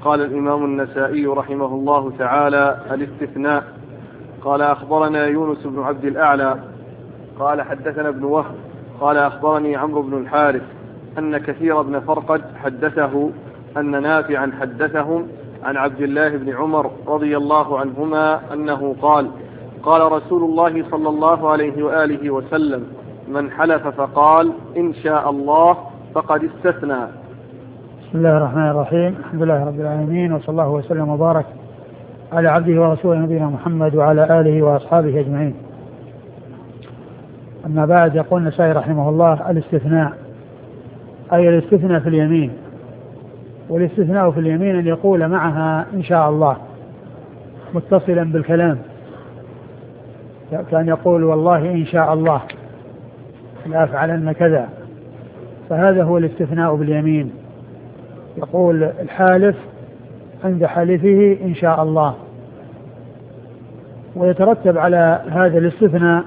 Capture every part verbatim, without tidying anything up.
قال الإمام النسائي رحمه الله تعالى: الاستثناء. قال أخبرنا يونس بن عبد الأعلى قال حدثنا ابن وهب قال أخبرني عمرو بن الحارث أن كثير بن فرقد حدثه أن نافعا حدثهم عن عبد الله بن عمر رضي الله عنهما أنه قال: قال رسول الله صلى الله عليه وآله وسلم: من حلف فقال إن شاء الله فقد استثنى. بسم الله الرحمن الرحيم. الحمد لله رب العالمين، وصلى الله وسلم وبارك على عبده ورسوله نبينا محمد وعلى آله وأصحابه أجمعين. أما بعد، يقول النسائي رحمه الله: الاستثناء، أي الاستثناء في اليمين. والاستثناء في اليمين أن يقول معها إن شاء الله متصلا بالكلام، كان يقول والله إن شاء الله لأفعلن كذا، فهذا هو الاستثناء باليمين. يقول الحالف عند حلفه إن شاء الله، ويترتب على هذا الاستثناء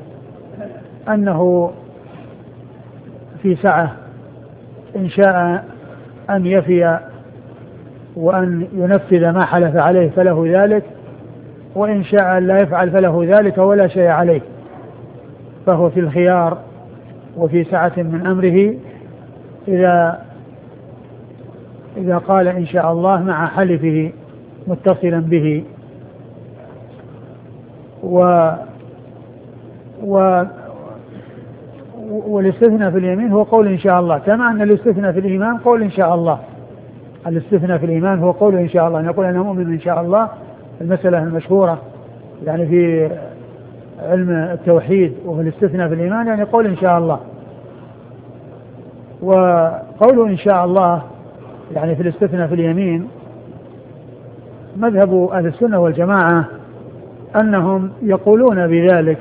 أنه في سعة إن شاء أن يفي وأن ينفذ ما حلف عليه فله ذلك، وإن شاء أن لا يفعل فله ذلك ولا شيء عليه، فهو في الخيار وفي سعة من أمره إذا إذا قال إن شاء الله مع حلفه متصلا به. و و والاستثناء في اليمين هو قول إن شاء الله، كما أن الاستثناء في الإيمان قول إن شاء الله. الاستثناء في الإيمان هو قول إن شاء الله، أن يقول أنا مؤمن إن شاء الله، المسألة المشهورة يعني في علم التوحيد، وهو الاستثناء في الإيمان يعني قول إن شاء الله. وقول إن شاء الله يعني في الاستثناء في اليمين مذهب أهل السنة والجماعة أنهم يقولون بذلك،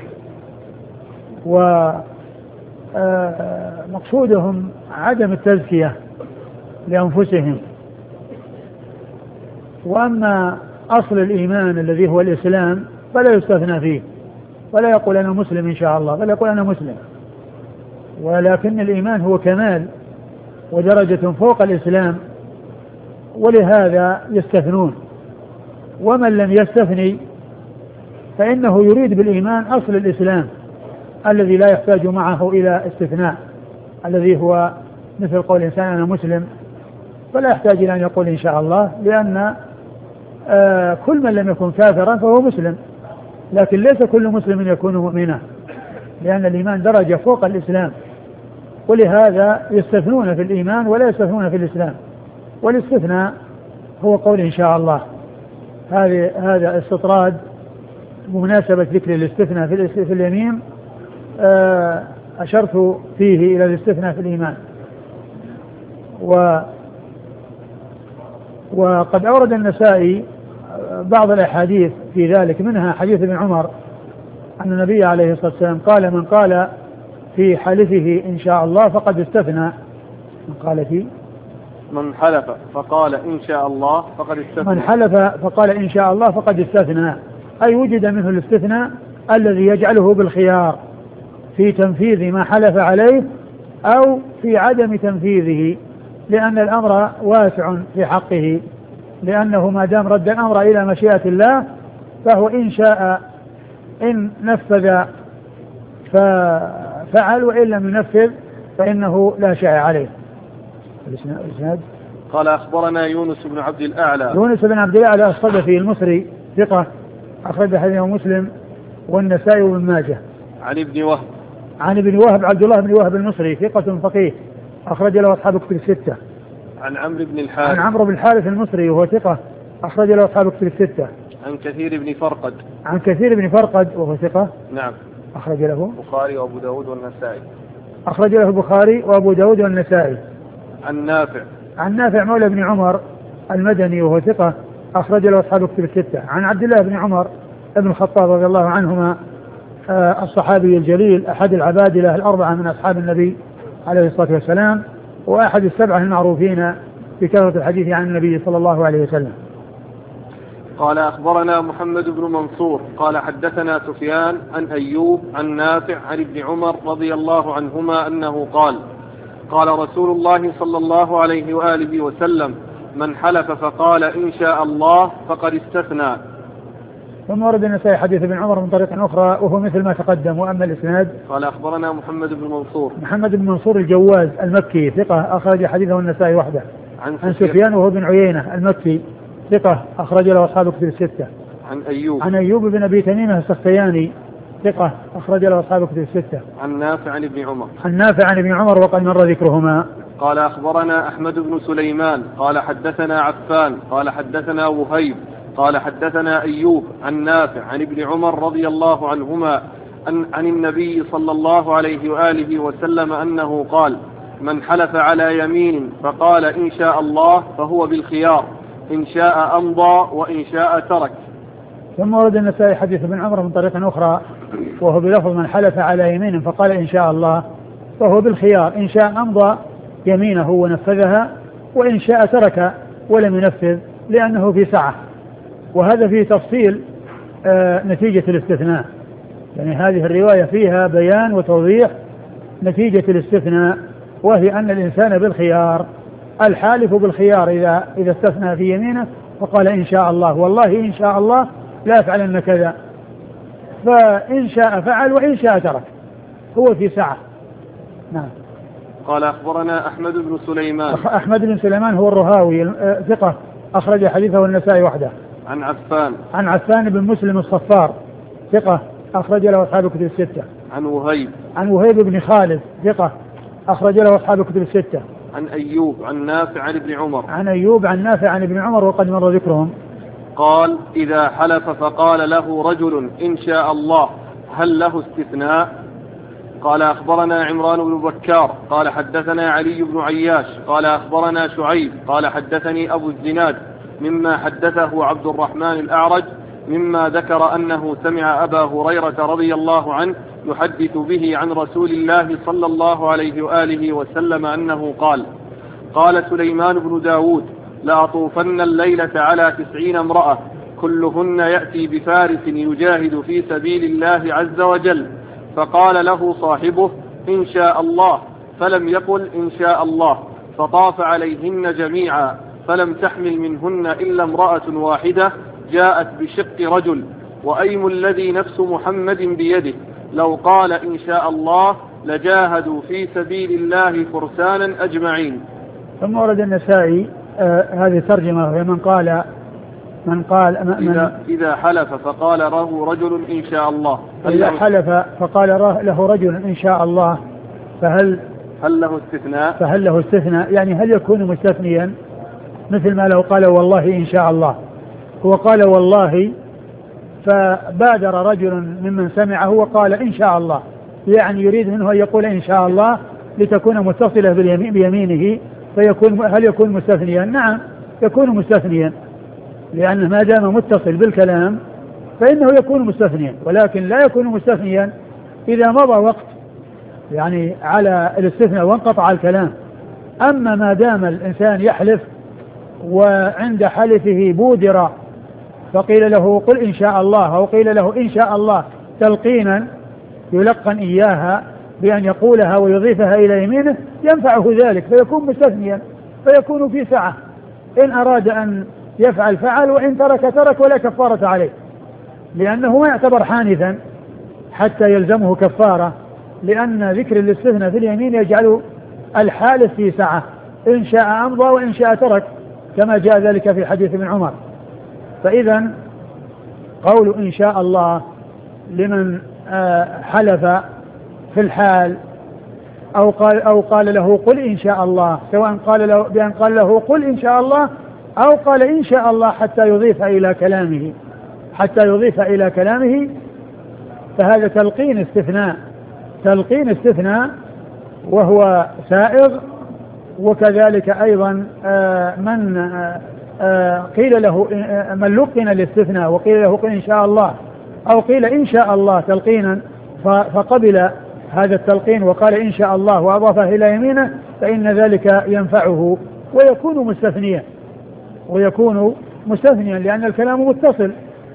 ومقصودهم عدم التزكية لأنفسهم. وأما أصل الإيمان الذي هو الإسلام فلا يستثنى فيه، ولا يقول أنا مسلم إن شاء الله، بل يقول أنا مسلم. ولكن الإيمان هو كمال ودرجة فوق الإسلام، ولهذا يستثنون. ومن لم يستثني فإنه يريد بالإيمان أصل الإسلام الذي لا يحتاج معه إلى استثناء، الذي هو مثل قول الإنسان أنا مسلم، فلا يحتاج إلى أن يقول إن شاء الله، لأن آه كل من لم يكن كافرا فهو مسلم، لكن ليس كل مسلم يكون مؤمنا، لأن الإيمان درجة فوق الإسلام، ولهذا يستثنون في الإيمان ولا يستثنون في الإسلام. والاستثناء هو قول إن شاء الله. هذا هذا استطراد بمناسبة ذكر الاستثناء في اليمين آه أشرت فيه إلى الاستثناء في الإيمان. و وقد أورد النسائي بعض الأحاديث في ذلك، منها حديث ابن عمر أن النبي عليه الصلاة والسلام قال: من قال في حلفه إن شاء الله فقد استثنى. من قال في من حلف فقال إن شاء الله فقد استثنى. من حلف فقال إن شاء الله فقد استثنى، أي وجد منه الاستثناء الذي يجعله بالخيار في تنفيذ ما حلف عليه أو في عدم تنفيذه، لأن الأمر واسع في حقه، لأنه ما دام رد الأمر إلى مشيئة الله فهو إن شاء إن نفذ ففعل، وإن لم ينفذ فإنه لا شيء عليه. الإسناد قال أخبرنا يونس بن عبد الأعلى. يونس بن عبد الأعلى الصدفي المصري ثقة، أخرج حديثه مسلم والنسائي وابن ماجه. عن ابن وهب. عن ابن وهب عبد الله بن وهب المصري ثقة فقيه، أخرج له أصحاب كتب الستة. عن عمرو بن الحارث. عن عمرو بن الحارث المصري وهو ثقة، أخرج له أصحاب كتب الستة. عن كثير بن فرقد. عن كثير بن فرقد وهو ثقة. نعم. أخرج له البخاري وأبو داود والنسائي. أخرج له البخاري وأبو داود والنسائي. عن نافع. عن نافع مولى بن عمر المدني وهو ثقة، أخرج له أصحاب كتب الستة. عن عبد الله بن عمر ابن الخطاب رضي الله عنهما آه الصحابي الجليل، أحد العبادلة الأربعة من أصحاب النبي عليه الصلاة والسلام، وأحد السبعة المعروفين بكثرة الحديث عن النبي صلى الله عليه وسلم. قال أخبرنا محمد بن منصور قال حدثنا سفيان عن أيوب عن نافع عن ابن عمر رضي الله عنهما أنه قال: قال رسول الله صلى الله عليه وآله وسلم: من حلف فقال إن شاء الله فقد استثنى. ثم ورد النسائي حديث ابن عمر من طريق أخرى وهو مثل ما تقدم. وأما الإسناد قال أخبرنا محمد بن منصور محمد بن منصور الجواز المكي ثقة أخرج حديثه النسائي وحده. عن, عن سفيان وهو بن عيينة المكي ثقة أخرج له أصحاب كتب الستة. عن أيوب عن أيوب بن أبي تميمة السختياني ثقة أخرج له أصحاب كتب الستة. عن نافع عن ابن عمر عن نافع عن ابن عمر وقد مر ذكرهما. قال أخبرنا أحمد بن سليمان قال حدثنا عفان قال حدثنا وهيب قال حدثنا أيوب عن نافع عن ابن عمر رضي الله عنهما عن, عن النبي صلى الله عليه وآله وسلم أنه قال: من حلف على يمين فقال إن شاء الله فهو بالخيار، إن شاء أمضى وإن شاء ترك. ثم ورد النسائي حديث ابن عمر من طريق أخرى وهو بلفظ: من حلف على يمين فقال إن شاء الله فهو بالخيار، إن شاء أمضى يمينه ونفذها، وإن شاء ترك ولم ينفذ لأنه في سعة. وهذا فيه تفصيل آه نتيجة الاستثناء، يعني هذه الرواية فيها بيان وتوضيح نتيجة الاستثناء، وهي أن الإنسان بالخيار، الحالف بالخيار إذا إذا استثنى في يمينه فقال إن شاء الله، والله إن شاء الله لا أفعلن كذا، فإن شاء فعل وإن شاء ترك، هو في سعة. نعم. قال أخبرنا أحمد بن سليمان. أحمد بن سليمان هو الرهاوي ثقة أخرج حديثه النسائي وحده. عن عفان. عن عفان بن مسلم الصفار ثقة أخرج له أصحاب الكتب الستة. عن وهيب. عن وهيب بن خالد ثقة أخرج له أصحاب الكتب الستة. عن أيوب عن نافع عن ابن عمر. عن أيوب عن نافع عن ابن عمر وقد مر ذكرهم. قال: إذا حلف فقال له رجل إن شاء الله هل له استثناء؟ قال أخبرنا عمران بن بكار قال حدثنا علي بن عياش قال أخبرنا شعيب قال حدثني أبو الزناد مما حدثه عبد الرحمن الأعرج مما ذكر أنه سمع أبا هريرة رضي الله عنه يحدث به عن رسول الله صلى الله عليه وآله وسلم أنه قال: قال سليمان بن داود: لأطوفن الليلة على تسعين امرأة كلهن يأتي بفارس يجاهد في سبيل الله عز وجل. فقال له صاحبه: إن شاء الله، فلم يقل إن شاء الله، فطاف عليهن جميعا فلم تحمل منهن إلا امرأة واحدة جاءت بشق رجل، وأيم الذي نفس محمد بيده لو قال إن شاء الله لجاهدوا في سبيل الله فرسانا أجمعين. ثم ورد النسائي آه هذه ترجمة: من قال من قال من إذا, إذا حلف فقال له رجل إن شاء الله، إذا حلف فقال له رجل إن شاء الله فهل هل له استثناء؟ فهل له استثناء، يعني هل يكون مستثنيا مثل ما لو قال والله إن شاء الله. هو قال والله فبادر رجل ممن سمعه وقال إن شاء الله، يعني يريد منه أن يقول إن شاء الله لتكون متصلة باليمين بيمينه، فيكون هل يكون مستثنيا؟ نعم يكون مستثنيا، لأنه ما دام متصل بالكلام فإنه يكون مستثنيا، ولكن لا يكون مستثنيا إذا مضى وقت يعني على الاستثناء وانقطع الكلام. أما ما دام الإنسان يحلف وعند حلفه بودر فقيل له قل إن شاء الله، أو قيل له إن شاء الله تلقينا يلقن إياها بأن يقولها ويضيفها إلى يمينه، ينفعه ذلك فيكون مستثنيا، فيكون في سعة، إن أراد أن يفعل فعل وإن ترك ترك ولا كفارة عليه، لأنه ما يعتبر حانثا حتى يلزمه كفارة، لأن ذكر الاستثناء في اليمين يجعل الحالف في سعة، إن شاء أمضى وإن شاء ترك كما جاء ذلك في حديث ابن عمر. فإذا قول إن شاء الله لمن حلف في الحال أو قال, أو قال له قل إن شاء الله، سواء قال له بأن قال له قل إن شاء الله أو قال إن شاء الله حتى يضيف إلى كلامه حتى يضيف إلى كلامه فهذا تلقين استثناء تلقين استثناء وهو سائغ. وكذلك أيضا من قيل له من لقن الاستثناء وقيل له قل إن شاء الله أو قيل إن شاء الله تلقينا فقبل هذا التلقين وقال إن شاء الله وأضافه إلى يمينه، فإن ذلك ينفعه ويكون مستثنيا ويكون مستثنيا لأن الكلام متصل.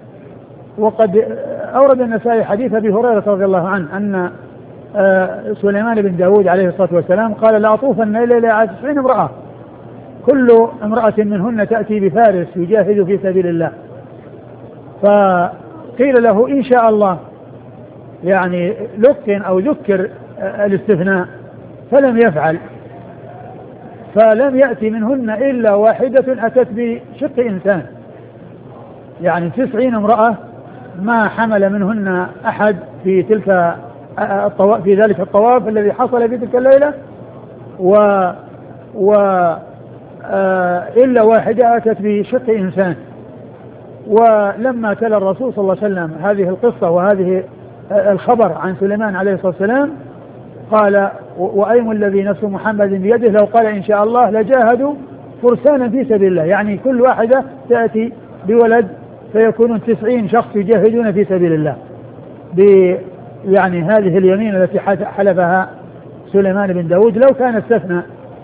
وقد أورد النسائي حديث أبي هريرة رضي الله عنه أن سليمان بن داود عليه الصلاة والسلام قال: لا أطوفن الليلة على تسعين امرأة كل امرأة منهن تأتي بفارس يجاهد في سبيل الله. فقيل له إن شاء الله، يعني لقن أو ذكر الاستثناء، فلم يفعل، فلم يأتي منهن إلا واحدة أتت بشق إنسان، يعني تسعين امرأة ما حمل منهن أحد في تلك الطواف، في ذلك الطواف الذي حصل في تلك الليلة، و, و إلا واحدة أتت بشق إنسان. ولما تلا الرسول صلى الله عليه وسلم هذه القصة وهذه الخبر عن سليمان عليه الصلاة والسلام قال: وأيم الذي نفس محمد بيده لو قال إن شاء الله لجاهدوا فرسانا في سبيل الله، يعني كل واحدة تأتي بولد فيكونون تسعين شخص يجاهدون في سبيل الله، ب يعني هذه اليمين التي حلفها سليمان بن داود لو كان استثنى.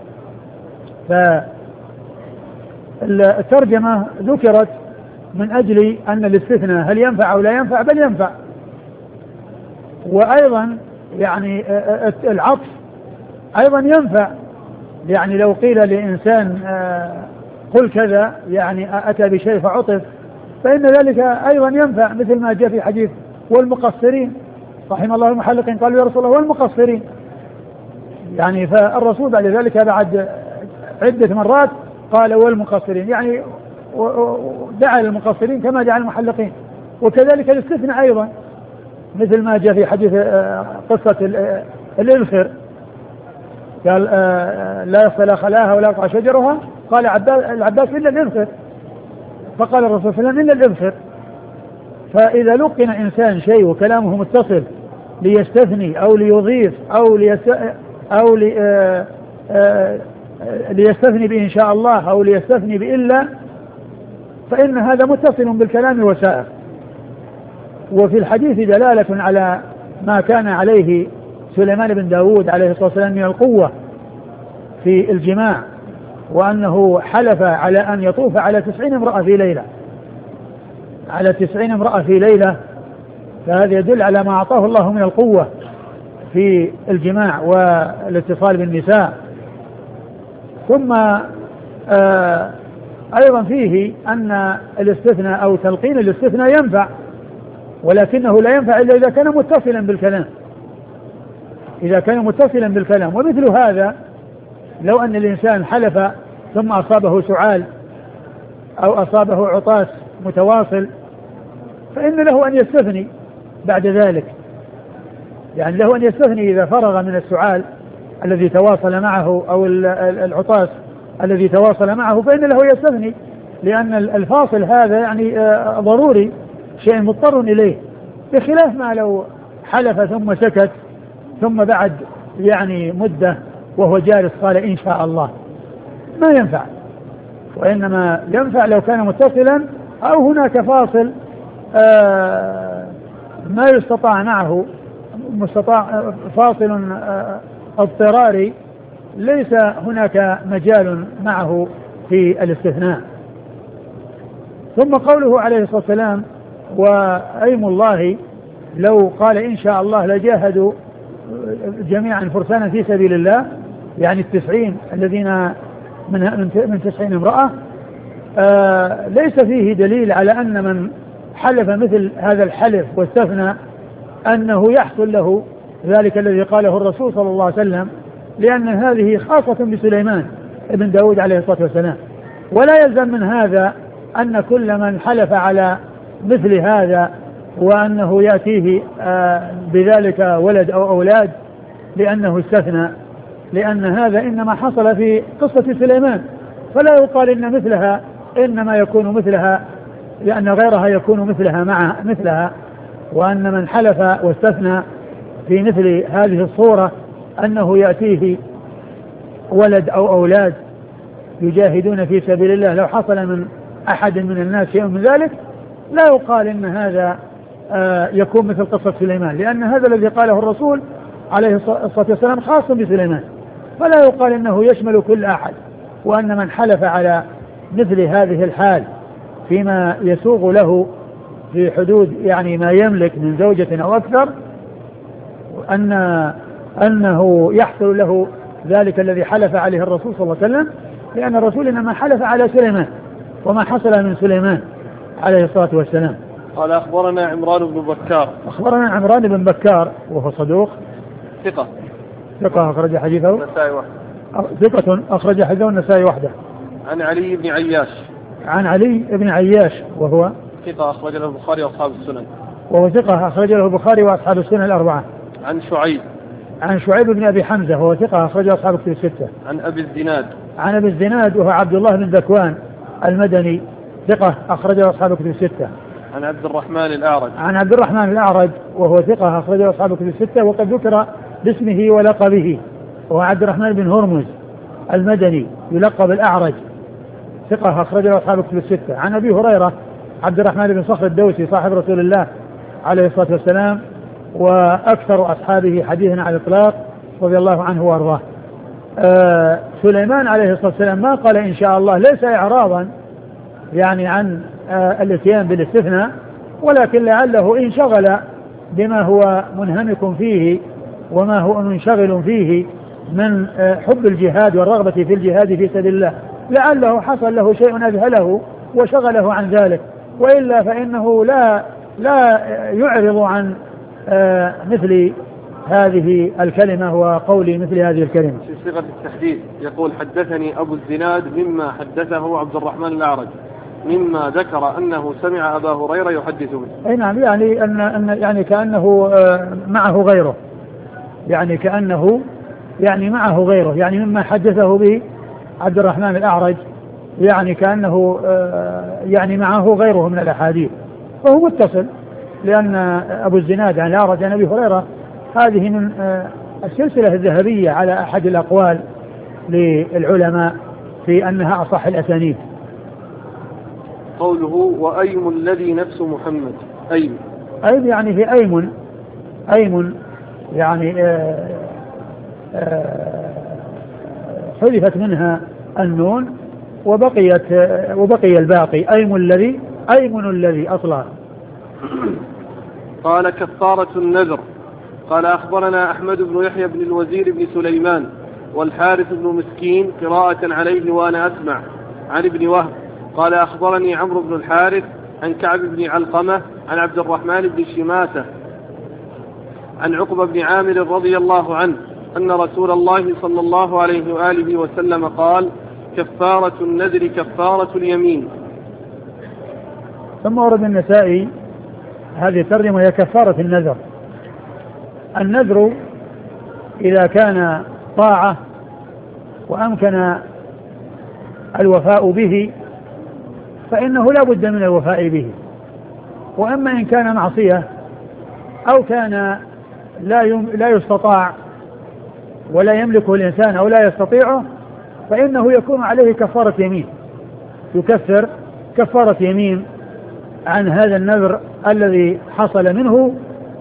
فالترجمة ذكرت من أجل أن الاستثناء هل ينفع أو لا ينفع؟ بل ينفع. وأيضا يعني العطف أيضا ينفع، يعني لو قيل لإنسان قل كذا، يعني أتى بشيء فعطف، فإن ذلك أيضا ينفع، مثل ما جاء في حديث والمقصرين رحم الله المحلقين قالوا يا رسول الله والمقصرين، يعني فالرسول بعد ذلك بعد عدة مرات قال والمقصرين، يعني دعا للمقصرين كما دعا المحلقين. وكذلك الاستثناء أيضا، مثل ما جاء في حديث قصة الإذخر قال لا يصل خلاها ولا يقطع شجرها، قال العباس إلا الإذخر، فقال الرسول صلى الله عليه وسلم إلا الإذخر. فإذا لقن إنسان شيء وكلامه متصل ليستثني أو ليضيف أو ليست أو لي آآ آآ ليستثني بإن شاء الله أو ليستثني بإلا، فإن هذا متصل بالكلام وسائر. وفي الحديث دلالة على ما كان عليه سليمان بن داود عليه الصلاة والسلام من القوة في الجماع، وأنه حلف على أن يطوف على تسعين امرأة في ليلة على تسعين امرأة في ليلة فهذا يدل على ما أعطاه الله من القوة في الجماع والاتصال بالنساء. ثم آه أيضا فيه أن الاستثناء أو تلقين الاستثناء ينفع، ولكنه لا ينفع إلا إذا كان متصلا بالكلام إذا كان متصلا بالكلام. ومثل هذا لو أن الإنسان حلف ثم أصابه سعال أو أصابه عطاس متواصل، فإن له أن يستثني بعد ذلك، يعني له أن يستثني إذا فرغ من السعال الذي تواصل معه أو العطاس الذي تواصل معه، فإن له يستثني، لأن الفاصل هذا يعني ضروري، شيء مضطر إليه، بخلاف ما لو حلف ثم سكت ثم بعد يعني مدة وهو جالس قال إن شاء الله، ما ينفع. وإنما ينفع لو كان متصلا أو هناك فاصل آه ما يستطاع معه مستطاع فاصل آه اضطراري ليس هناك مجال معه في الاستثناء. ثم قوله عليه الصلاة والسلام وأيم الله لو قال إن شاء الله لجاهدوا جميعا فرسانا في سبيل الله، يعني التسعين الذين من من تسعين امرأة، آه ليس فيه دليل على أن من حلف مثل هذا الحلف واستثنى أنه يحصل له ذلك الذي قاله الرسول صلى الله عليه وسلم، لأن هذه خاصة بسليمان ابن داود عليه الصلاة والسلام. ولا يلزم من هذا أن كل من حلف على مثل هذا وأنه يأتيه آه بذلك ولد أو أولاد لأنه استثنى، لأن هذا إنما حصل في قصة سليمان، فلا يقال إن مثلها إنما يكون مثلها، لأن غيرها يكون مثلها مع مثلها. وأن من حلف واستثنى في مثل هذه الصورة أنه يأتيه ولد أو أولاد يجاهدون في سبيل الله لو حصل من أحد من الناس شيء من ذلك، لا يقال إن هذا آه يكون مثل قصة سليمان، لأن هذا الذي قاله الرسول عليه الصلاة والسلام خاص بسليمان، فلا يقال إنه يشمل كل أحد. وأن من حلف على مثل هذه الحال فيما يسوغ له في حدود يعني ما يملك من زوجة أو أكثر، أن أنه يحصل له ذلك الذي حلف عليه الرسول صلى الله عليه وسلم، لأن الرسول إنما حلف على سليمان وما حصل من سليمان عليه الصلاة والسلام. قال أخبرنا عمران بن بكار. أخبرنا عمران بن بكار وهو صدوق ثقة ثقة أخرج حديثه النسائي وحده. ثقة أخرج حديثه النسائي وحده. عن علي بن عياش. عن علي بن عياش وهو ثقة أخرج له البخاري وأصحاب السنن. وهو ثقة أخرج له البخاري وأصحاب السنن الأربعة. عن شعيب. عن شعيب بن أبي حمزة وهو ثقة أخرج له أصحاب الكتب الستة. عن أبي الزناد. عن أبي الزناد وهو عبد الله بن ذكوان المدني ثقة أخرج له أصحاب الكتب الستة. عن عبد الرحمن الأعرج. عن عبد الرحمن الأعرج وهو ثقة أخرج له أصحاب الكتب الستة، وقد ذكر باسمه ولقبه، وهو عبد الرحمن بن هرمز المدني يلقب الأعرج ثقة أخرج له أصحاب الكتب الستة. عن أبي هريرة عبد الرحمن بن صخر الدوسي صاحب رسول الله عليه الصلاة والسلام وأكثر أصحابه حديثا على الإطلاق رضي الله عنه وأرضاه. آه سليمان عليه الصلاة والسلام ما قال إن شاء الله ليس إعراضا يعني عن آه الاتيان بالاستثناء، ولكن لعله انشغل بما هو منهمك فيه وما هو منشغل فيه من آه حب الجهاد والرغبة في الجهاد في سبيل الله، لعله حصل له شيء أذهله وشغله عن ذلك، وإلا فإنه لا لا يعرض عن آه مثل هذه الكلمة وقول مثل هذه الكلمة. في صيغة التحديث يقول حدثني أبو الزناد مما حدثه عبد الرحمن الأعرج مما ذكر أنه سمع أبا هريرة يحدث به. أي نعم، يعني أن أن يعني كأنه معه غيره، يعني كأنه يعني معه غيره، يعني مما حدثه به عبد الرحمن الأعرج، يعني كأنه يعني معه غيره من الأحاديث، فهو متصل، لأن أبو الزناد عن الأعرج عن أبي هريرة هذه من السلسلة الذهبية على أحد الأقوال للعلماء في أنها أصح الأسانيد. قوله وأيم الذي نفس محمد، أيم أيم يعني في أيم أيم يعني آآ آآ حذفت منها النون وبقيت وبقي الباقي أيم الذي أيمن الذي أصلا. قال كفارة النذر. قال أخبرنا أحمد بن يحيى بن الوزير بن سليمان والحارث بن مسكين قراءة عليه وأنا أسمع عن ابن وهب قال أخبرني عمرو بن الحارث عن كعب بن علقمة عن عبد الرحمن بن شماسة عن عقبة بن عامر رضي الله عنه أن رسول الله صلى الله عليه وآله وسلم قال كفارة النذر كفارة اليمين. ثم ورد النسائي هذه الترجمة هي كفارة النذر. النذر إذا كان طاعة وأمكن الوفاء به فإنه لا بد من الوفاء به، وأما إن كان معصية أو كان لا لا يستطاع ولا يملكه الإنسان أو لا يستطيعه فإنه يكون عليه كفارة يمين، يكفر كفارة يمين عن هذا النذر الذي حصل منه،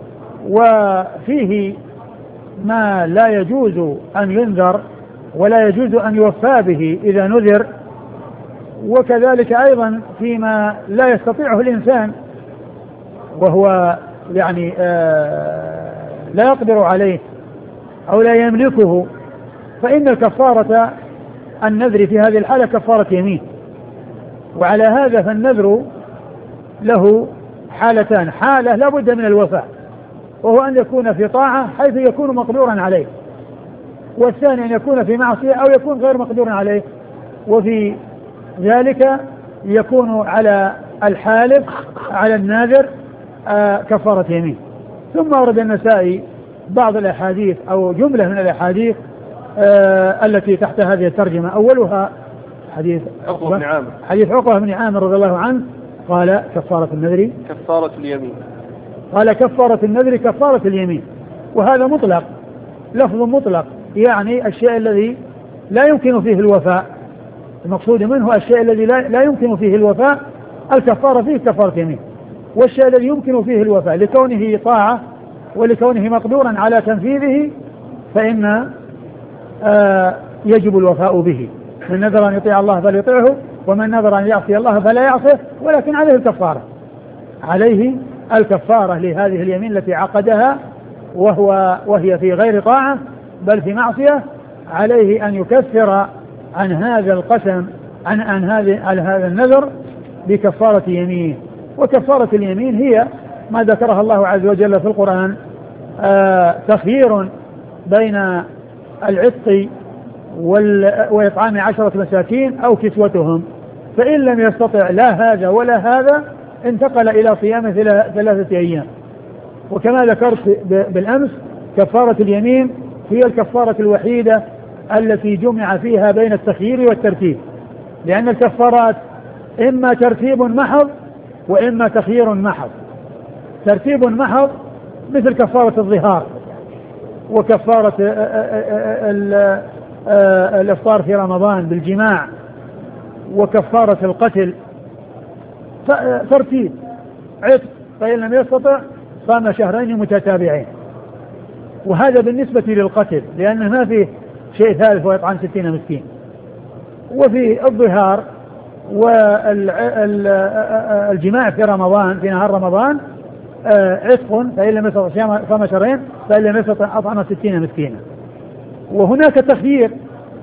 وفيه ما لا يجوز أن ينذر ولا يجوز أن يوفى به إذا نذر، وكذلك أيضا فيما لا يستطيعه الإنسان وهو يعني آه لا يقدر عليه أو لا يملكه، فإن الكفارة النذر في هذه الحالة كفارة يمين. وعلى هذا فالنذر له حالتان: حالة لا بد من الوفاء وهو أن يكون في طاعة حيث يكون مقدورا عليه، والثاني أن يكون في معصية أو يكون غير مقدور عليه، وفي ذلك يكون على الحالف على الناذر آه كفارة يمين. ثم ورد النسائي بعض الأحاديث أو جملة من الأحاديث آه التي تحت هذه الترجمة. أولها حديث عقبة بن عامر حديث عقبة بن عامر رضي الله عنه قال كفارة النذر كفارة اليمين. قال كفارة النذر كفارة اليمين، وهذا مطلق، لفظ مطلق، يعني الشيء الذي لا يمكن فيه الوفاء، المقصود منه الشيء الذي لا, لا يمكن فيه الوفاء الكفارة فيه كفارة يمين، والشيء الذي يمكن فيه الوفاء لكونه طاعة ولكونه مقدورا على تنفيذه فإن آه يجب الوفاء به. من نذر أن يطيع الله فليطيعه ومن نذر أن يعصي الله فلا يعصيه، ولكن عليه الكفارة، عليه الكفارة لهذه اليمين التي عقدها وهو وهي في غير طاعة بل في معصية، عليه أن يكفر عن هذا القسم عن عن هذا عن هذا النذر بكفارة يمين. وكفارة اليمين هي ما ذكرها الله عز وجل في القرآن، آه تخيير بين العتق وإطعام عشرة مساكين أو كسوتهم، فإن لم يستطع لا هذا ولا هذا انتقل إلى صيام ثلاثة أيام. وكما ذكرت بالأمس كفارة اليمين هي الكفارة الوحيدة التي جمع فيها بين التخيير والترتيب، لأن الكفارات إما ترتيب محض وإما تخيير محض. ترتيب محض مثل كفارة الظهار وكفارة الإفطار في رمضان بالجماع وكفارة القتل، ترتيب عتق فإن لم يستطع صام شهرين متتابعين. وهذا بالنسبة للقتل لأنه ما فيه شيء ثالث ويطعم ستين مسكين. وفي الظهار والجماع في رمضان في نهار رمضان عتق فإن لم يستطع صام شهرين فإن لم يستطع أطعم ستين مسكينا. وهناك تخيير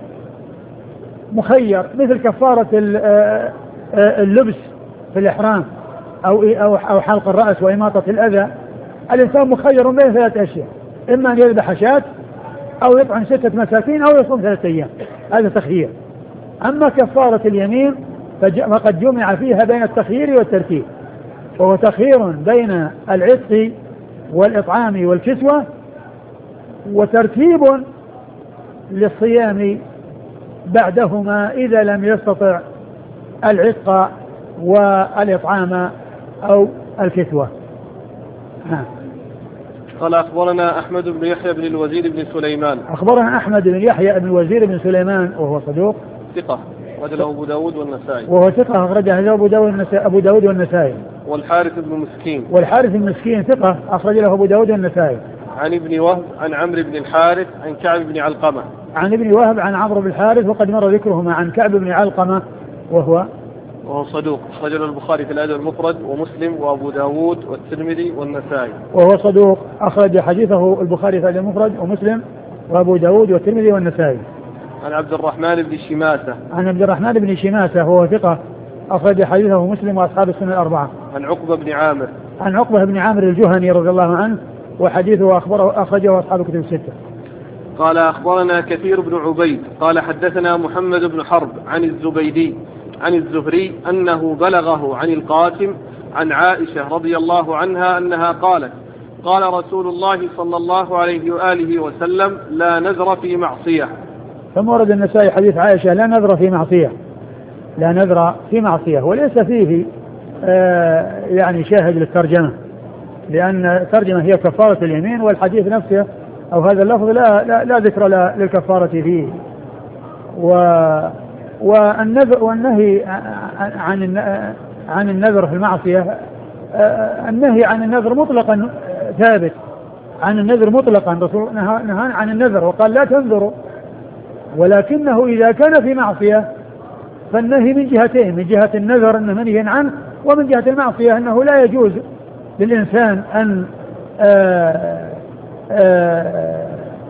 مخير مثل كفارة اللبس في الإحرام أو أو حلق الرأس وإماطة الأذى. الإنسان مخير بين ثلاث أشياء، إما أن يذبح شاة أو يطعم ستة مساكين أو يصوم ثلاثة أيام، هذا تخيير. أما كفارة اليمين فقد جمع فيها بين التخيير والترتيب، وهو تخيير بين العتق والإطعام والكسوة، وترتيب للصيام بعدهما إذا لم يستطع العتق والإطعام أو الكسوة. نعم. قال أخبرنا أحمد بن يحيى بن الوزير بن سليمان. أخبرنا أحمد بن يحيى بن الوزير بن سليمان وهو صدوق ثقة أخرجه أبو داود والنسائي. وهو ثقة أخرجه أبو داود والنسائي أبو داود والنسائي. والحارث بن مسكين. والحارث بن مسكين ثقة أخرج له أبو داود والنسائي. عن ابن وهب عن عمرو بن الحارث عن كعب بن علقمة. عن ابن وهب عن عمرو بن الحارث وقد مر ذكرهما عن كعب بن علقمة وهو وهو صدوق أخرج له البخاري في الأدب المفرد ومسلم وأبو داود والترمذي والنسائي. وهو صدوق أخرج حديثه البخاري في الأدب المفرد ومسلم وأبو داود والترمذي والنسائي. عن عبد الرحمن بن شماسة. عن عبد الرحمن بن شماسة وهو ثقة أخرج حديثه مسلم وأصحاب السنة الأربعة. عن عقبة بن عامر. عن عقبة بن عامر الجهني رضي الله عنه وحديثه أخبره أخرجه أصحاب الكتب الستة. قال أخبرنا كثير بن عبيد قال حدثنا محمد بن حرب عن الزبيدي عن الزهري أنه بلغه عن القاسم عن عائشة رضي الله عنها أنها قالت قال رسول الله صلى الله عليه وآله وسلم لا نذر في معصية. ثم ورد النسائي حديث عائشة لا نذر في معصية لا نذر في معصية وليس فيه آه يعني شاهد للترجمة، لأن الترجمة هي كفارة اليمين والحديث نفسه أو هذا اللفظ لا, لا, لا ذكر للكفارة فيه. و والنذر والنهي عن عن النذر في المعصية، النهي عن النذر مطلقا ثابت، عن النذر مطلقا الرسول نهى عن النذر وقال لا تنذروا، ولكنه إذا كان في معصية فالنهي من جهتين، من جهة النذر أنه منهي عنه، ومن جهة المعصية أنه لا يجوز للإنسان أن آآ آآ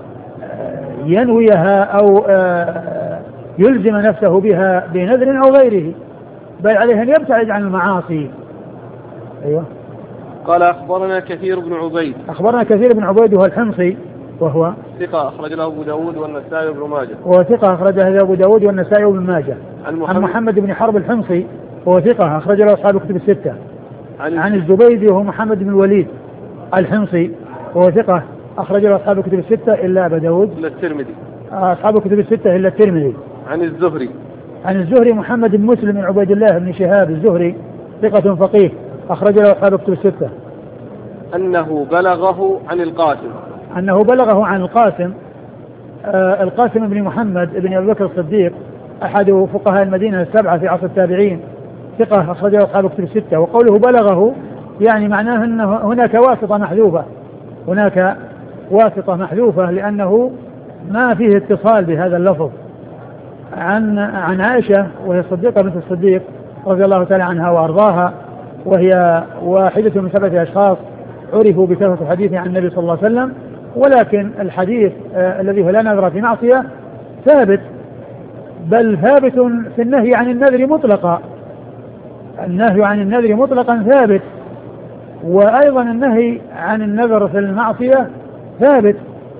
ينويها أو يلزم نفسه بها بنذر أو غيره، بل عليه أن يبتعد عن المعاصي. أيوة. قال أخبرنا كثير بن عبيد. أخبرنا كثير بن عبيد وهو الحمصي وهو ثقة أخرج له أبو داود والنسائي وابن ماجه. وهو ثقة أخرج له أبو داود والنسائي وابن ماجه. عن محمد, عن محمد بن حرب الحمصي وهو ثقة أخرج له أصحاب الكتب الستة. عن, عن الزبيدي وهو محمد بن الوليد الحمصي وهو ثقة أخرج له أصحاب الكتب الستة إلا أبا داود إلا الترمذي. أصحاب الكتب الستة إلا الترمذي. عن الزهري. عن الزهري محمد بن مسلم بن عبيد الله بن شهاب الزهري ثقة فقيه أخرج له أصحاب الكتب الستة. أنه بلغه عن القاسم. أنه بلغه عن القاسم آه القاسم بن محمد بن أبي بكر الصديق أحد فقهاء المدينة السبعة في عصر التابعين ثقة أخرج له أصحاب الكتب الستة. وقوله بلغه يعني معناه أن هناك واسطة محذوفة، هناك واسطة محذوفة لأنه ما فيه اتصال بهذا اللفظ. عن عن عائشة وهي الصديقة بنت الصديق رضي الله تعالى عنها وأرضاها، وهي واحدة من سبعة أشخاص عرفوا بكثرة الحديث عن النبي صلى الله عليه وسلم، ولكن الحديث آه الذي هو لا نذر في معصية ثابت بل ثابت في النهي عن النذر مطلقا. النهي عن النذر مطلقا ثابت، وأيضا النهي عن النذر في المعصية ثابت.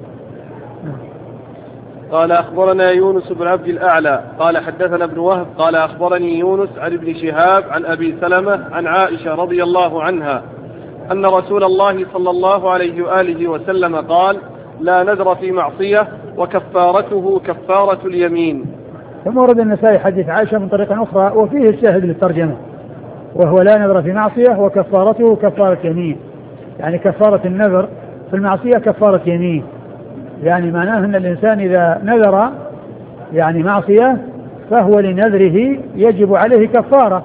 قال أخبرنا يونس بن عبد الأعلى قال حدثنا ابن وهب قال أخبرني يونس عن ابن شهاب عن أبي سلمة عن عائشة رضي الله عنها أن رسول الله صلى الله عليه وآله وسلم قال: لا نذر في معصية وكفارته كفارة اليمين. ثم ورد النسائي حديث عائشة من طريق أخرى وفيه الشاهد للترجمة، وهو لا نذر في معصية وكفارته كفارة يمين، يعني كفارة النذر في المعصية كفارة يمين، يعني معناه أن الإنسان إذا نذر يعني معصية فهو لنذره يجب عليه كفارة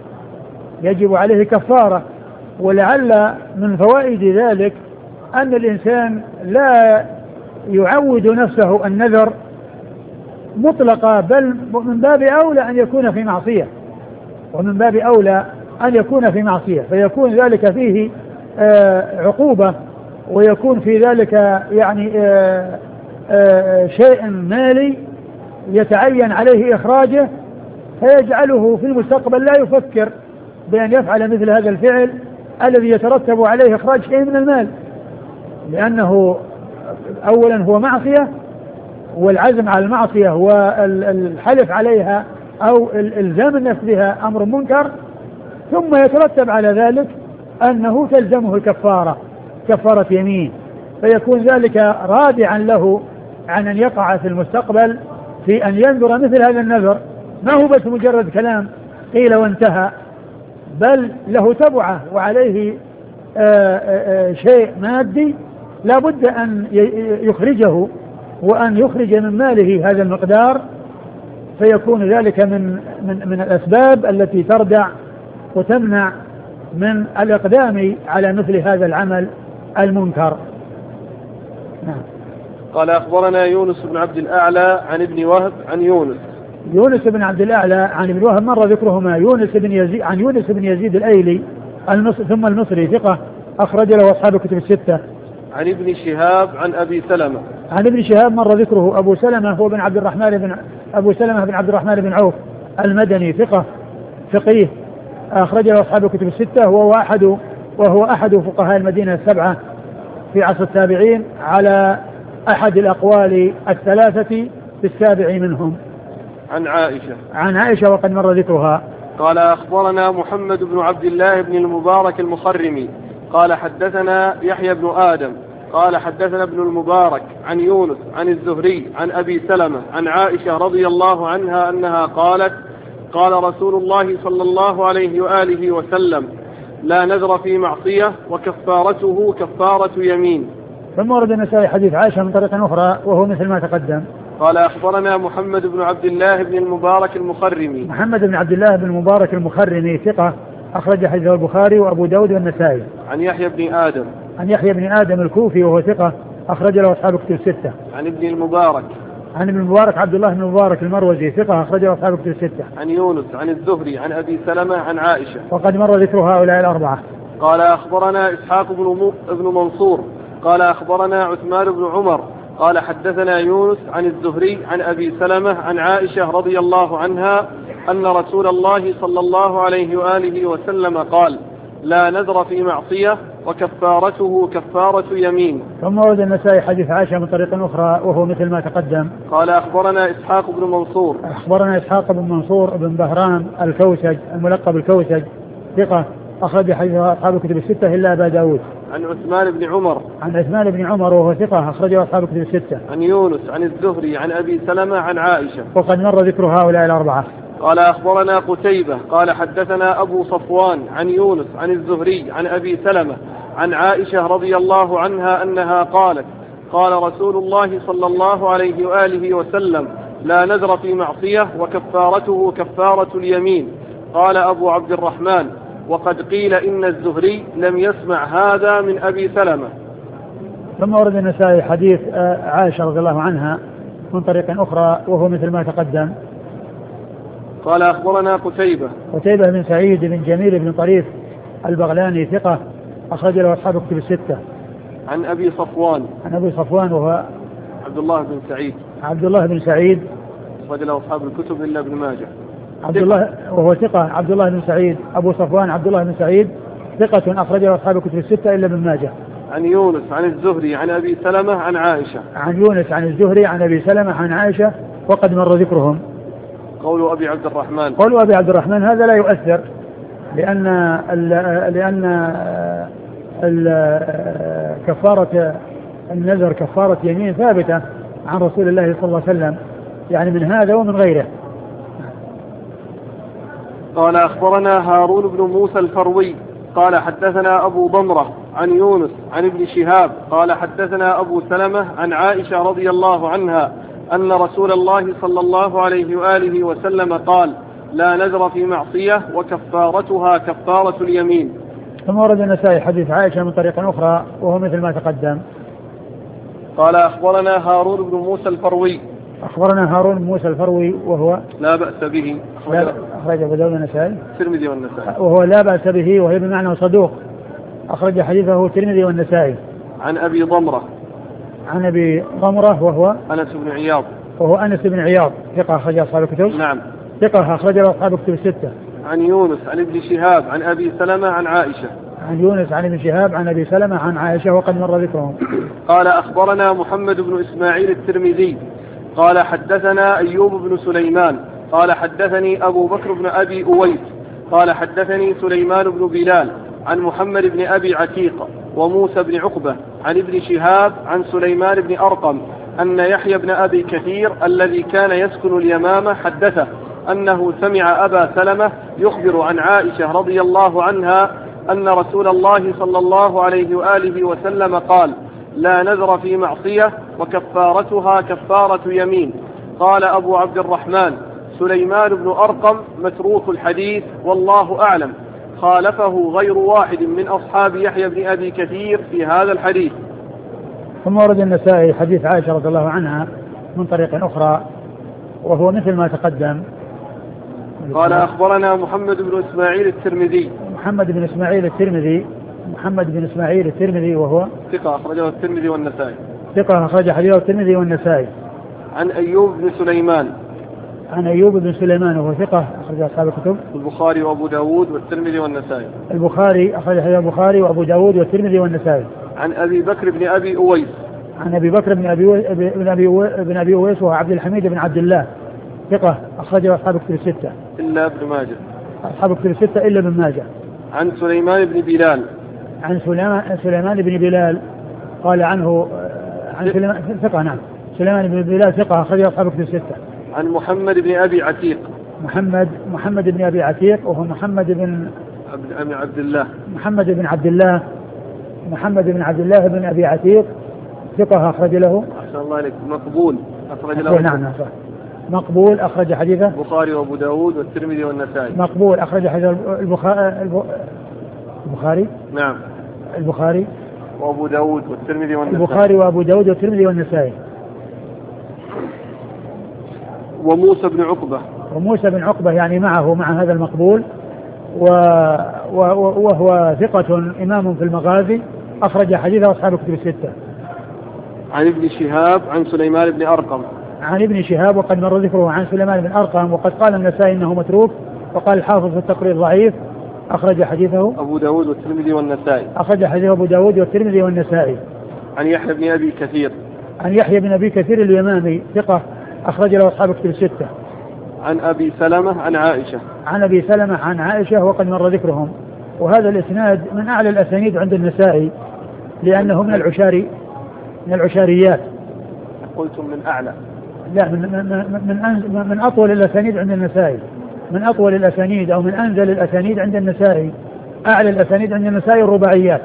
يجب عليه كفارة ولعل من فوائد ذلك أن الإنسان لا يعود نفسه النذر مطلقا، بل من باب أولى أن يكون في معصية ومن باب أولى أن يكون في معصية فيكون ذلك فيه آه عقوبة، ويكون في ذلك يعني آه آه شيء مالي يتعين عليه إخراجه، فيجعله في المستقبل لا يفكر بأن يفعل مثل هذا الفعل الذي يترتب عليه إخراج شيء من المال، لأنه أولا هو معصية، والعزم على المعصية والحلف عليها أو الإلزام النفس بها أمر منكر، ثم يترتب على ذلك أنه تلزمه الكفارة كفارة يمين، فيكون ذلك رادعا له عن أن يقع في المستقبل في أن ينذر مثل هذا النذر، ما هو بس مجرد كلام قيل وانتهى، بل له تبعة وعليه آآ آآ شيء مادي لا بد أن يخرجه، وأن يخرج من ماله هذا المقدار، فيكون ذلك من, من, من الأسباب التي تردع وتمنع من الإقدام على مثل هذا العمل المنكر. نعم. قال أخبرنا يونس بن عبد الأعلى عن ابن وهب عن يونس يونس بن عبد الأعلى عن ابن وهب مر ذكرهما، يونس بن يزيد عن يونس بن يزيد الأيلي المصري ثم المصري ثقة أخرج له أصحاب الكتب الستة. عن ابن شهاب عن أبي سلمة عن ابن شهاب مر ذكره، أبو سلمة هو بن عبد الرحمن بن أبو سلمة بن عبد الرحمن بن عوف المدني ثقة فقيه أخرج له أصحاب الكتب الستة، وهو أحد وهو أحد فقهاء المدينة السبعة في عصر التابعين على أحد الأقوال الثلاثة في السابع منهم. عن عائشة عن عائشة وقد مر ذكرها. قال أخبرنا محمد بن عبد الله بن المبارك المخرمي قال حدثنا يحيى بن آدم قال حدثنا ابن المبارك عن يونس عن الزهري عن أبي سلمة عن عائشة رضي الله عنها أنها قالت: قال رسول الله صلى الله عليه وآله وسلم: لا نذر في معصية وكفارته كفارة يمين. ثم ورد النسائي حديث عائشة من طريق أخرى وهو مثل ما تقدم. قال أخبرنا محمد بن عبد الله بن المبارك المخرمي محمد بن عبد الله بن المبارك المخرمي ثقة أخرج حديثه البخاري وأبو داود والنسائي. عن يحيى بن آدم عن يحيى بن آدم الكوفي وهو ثقة أخرج له أصحاب الكتب الستة. عن ابن المبارك عن ابن المبارك عبد الله بن المبارك المروزي ثقة أخرج له أصحاب الكتب الستة. عن يونس عن الزهري عن أبي سلمة عن عائشة وقد مر ذكر هؤلاء الأربعة. قال أخبرنا إسحاق بن ابن منصور قال أخبرنا عثمان بن عمر قال حدثنا يونس عن الزهري عن أبي سلمة عن عائشة رضي الله عنها أن رسول الله صلى الله عليه وآله وسلم قال: لا نذر في معصية وكفارته كفارة يمين. ثم ورد النسائي حديث عائشة من طريق أخرى وهو مثل ما تقدم. قال أخبرنا إسحاق بن منصور أخبرنا إسحاق بن منصور بن بهرام الكوسج الملقب الكوسج ثقة أخرج حديث أصحاب الكتب الستة إلا أبا داود. عن عثمان بن عمر عن عثمان بن عمر وهو ثقة أخرجه أصحاب الكتب الستة. عن يونس عن الزهري عن أبي سلمة عن عائشة وقد مر ذكر هؤلاء الأربعة. قال أخبرنا قتيبة قال حدثنا أبو صفوان عن يونس عن الزهري عن أبي سلمة عن عائشة رضي الله عنها أنها قالت: قال رسول الله صلى الله عليه وآله وسلم: لا نذر في معصية وكفارته كفارة اليمين. قال أبو عبد الرحمن: وقد قيل إن الزهري لم يسمع هذا من أبي سلمة. ثم ورد النسائي حديث عائشة رضي الله عنها من طريق أخرى وهو مثل ما تقدم. قال أخبرنا قتيبة قتيبة بن سعيد بن جميل بن طريف البغلاني ثقة أخرج له أصحاب الكتب الستة. عن أبي صفوان عن أبي صفوان وهو عبد الله بن سعيد عبد الله بن سعيد أخرج له أصحاب الكتب إلا ابن ماجه. عبد الله وهو ثقة عبد الله بن سعيد أبو صفوان عبد الله بن سعيد ثقة أخرج له أصحاب الكتب الستة إلا ابن ماجه. عن يونس عن الزهري عن أبي سلمة عن عائشة. عن يونس عن الزهري عن أبي سلمة عن عائشة وقد مر ذكرهم. قول أبي عبد الرحمن قول أبي عبد الرحمن هذا لا يؤثر لأن ال لأن ال كفارة النذر كفارة يمين ثابتة عن رسول الله صلى الله عليه وسلم يعني من هذا ومن غيره. قال أخبرنا هارون بن موسى الفروي قال حدثنا أبو ضمرة عن يونس عن ابن شهاب قال حدثنا أبو سلمة عن عائشة رضي الله عنها أن رسول الله صلى الله عليه وآله وسلم قال لا نذر في معصية وكفارتها كفارة اليمين. ثم ورد النسائي حديث عائشة من طريق أخرى وهو مثل ما تقدم. قال أخبرنا هارون بن موسى الفروي أخبرنا هارون بن موسى الفروي وهو لا بأس به أخرج أبو داود النسائي الترمذي والنسائي وهو لا بأس به وهي بمعنى صدوق أخرج حديثه الترمذي والنسائي. عن أبي ضمرة عن أبي ضمرة وهو أنس بن عياض وهو أنس بن عياض ثقة أخرج أصحاب الكتب. نعم ثقة أخرج أصحاب الكتب الستة. عن يونس عن ابن شهاب عن أبي سلمة عن عائشة. عن يونس عن ابن شهاب عن أبي سلمة عن عائشة وقد مر ذكرهم. قال أخبرنا محمد بن إسماعيل الترمذي قال حدثنا أيوب بن سليمان قال حدثني أبو بكر بن أبي أويس قال حدثني سليمان بن بلال عن محمد بن أبي عتيق وموسى بن عقبة عن ابن شهاب عن سليمان بن أرقم أن يحيى بن أبي كثير الذي كان يسكن اليمامة حدثه أنه سمع أبا سلمة يخبر عن عائشة رضي الله عنها أن رسول الله صلى الله عليه وآله وسلم قال لا نذر في معصية وكفارتها كفارة يمين. قال أبو عبد الرحمن سليمان بن أرقم متروك الحديث والله أعلم خالفه غير واحد من أصحاب يحيى بن أبي كثير في هذا الحديث. ثم ورد النسائي حديث عائشة رضي الله عنها من طريق أخرى وهو مثل ما تقدم. قال أخبرنا محمد بن إسماعيل الترمذي محمد بن إسماعيل الترمذي محمد بن إسماعيل الترمذي وهو ثقة أخرجه الترمذي والنسائي. ثقة أخرج حديثه الترمذي والنسائي. عن أيوب بن سليمان عن أيوب بن سليمان وهو ثقة أخرج أصحاب الكتب البخاري وأبو داود والترمذي والنسائي. البخاري أخرج حديث البخاري وأبو داود والترمذي والنسائي. عن أبي بكر بن أبي أويس عن أبي بكر بن أبي بن أبي بن أبي أويس وهو عبد الحميد بن عبد الله ثقة أخرجه أصحاب الكتب الستة إلا ابن ماجه. أصحاب الكتب الستة إلا ابن ماجه. عن سليمان بن بلال عن سليمان سليمان بن بلال قال عنه عن سليمان ثقة نعم سليمان بن بلال ثقة أخرجه أصحاب الكتب الستة. عن محمد بن أبي عتيق محمد محمد بن أبي عتيق وهو محمد بن عبد عبد الله محمد بن عبد الله محمد بن عبد الله بن أبي عتيق ثقة أخرج له أحسن الله عليك مقبول أخرج له نعم صح مقبول أخرج حديثه البخاري وأبو داود والترمذي والنسائي. مقبول أخرج حديث البخاري البخاري نعم البخاري وأبو داود والترمذي والنسائي. البخاري وأبو داود والترمذي والنسائي. وموسى بن عقبة وموسى بن عقبة يعني معه مع هذا المقبول و... و... وهو ثقة إمام في المغازي أخرج حديثه أصحاب الكتب الستة. عن ابن شهاب عن سليمان بن أرقم عن ابن شهاب وقد مر ذكره عن سليمان بن أرقم وقد قال النسائي إنه متروك وقال الحافظ في التقرير ضعيف أخرج حديثه أبو داود والترمذي والنسائي. أخرج حديثه أبو داود والترمذي والنسائي. عن يحيى بن أبي كثير عن يحيى بن أبي كثير اليمامي ثقة أخرج له أصحاب الكتب الستة. عن أبي سلمة عن عائشة عن أبي سلمة عن عائشة وقد مر ذكرهم. وهذا الإسناد من أعلى الأسانيد عند النسائي لأنه من العشاري من العشاريات. قلتم من أعلى لا من من من, من أطول الأسانيد عند النسائي من أطول الأسانيد أو من أنزل الأسانيد عند النسائي. أعلى الأسانيد عند النسائي الرباعيات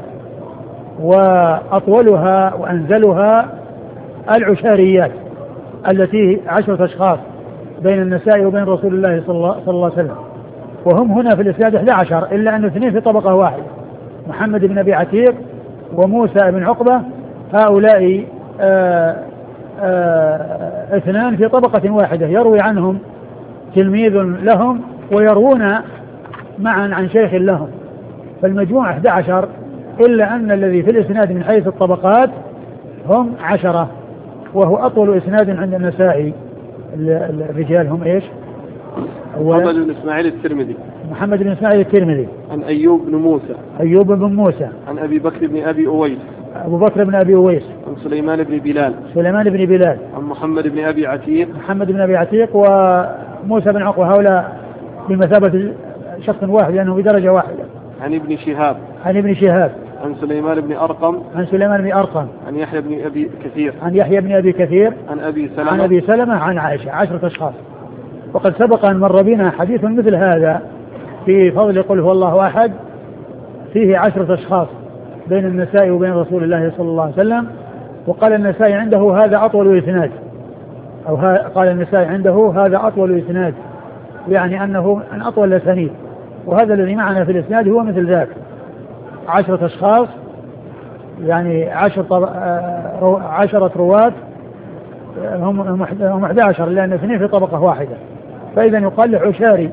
وأطولها وأنزلها العشاريات التي عشرة أشخاص بين النسائي وبين رسول الله صلى الله, صلى الله عليه وسلم وهم هنا في الإسناد أحد عشر إلا أن اثنين في طبقة واحدة محمد بن أبي عتيق وموسى بن عقبة هؤلاء آآ آآ اثنان في طبقة واحدة يروي عنهم تلميذ لهم ويروون معا عن شيخ لهم فالمجموع أحد عشر إلا أن الذي في الإسناد من حيث الطبقات هم عشرة وهو أطول إسناد عند النسائي الرجال هم إيش؟ محمد بن إسماعيل الترمذي. محمد بن إسماعيل الترمذي. عن أيوب بن موسى. أيوب بن موسى. عن أبي بكر بن أبي أويس. أبو بكر بن أبي أويس. عن سليمان بن بلال. سليمان بن بلال. عن محمد بن أبي عتيق. محمد بن أبي عتيق وموسى بن عقبة، هؤلاء بمثابة شخص واحد لأنه بدرجة واحدة. عن ابن شهاب. عن ابن شهاب. عن سليمان بن أرقم. عن سليمان بن أرقم. عن يحيى بن أبي كثير. عن يحيى بن أبي كثير. عن أبي سلمة. عن أبي سلمة عن عائشة، عشرة أشخاص. وقد سبق أن مر بنا حديث مثل هذا في فضل قل هو الله أحد، فيه عشرة أشخاص بين النسائي وبين رسول الله صلى الله عليه وسلم. وقال النسائي عنده هذا أطول إسناد، أو قال النسائي عنده هذا أطول إسناد، يعني أنه أن أطول الأسانيد. وهذا الذي معنا في الإسناد هو مثل ذاك، عشرة أشخاص، يعني عشرة عشرة رواة، هم هم أحد عشر لأن اثنين في طبقة واحدة، فإذا يقال له عشاري.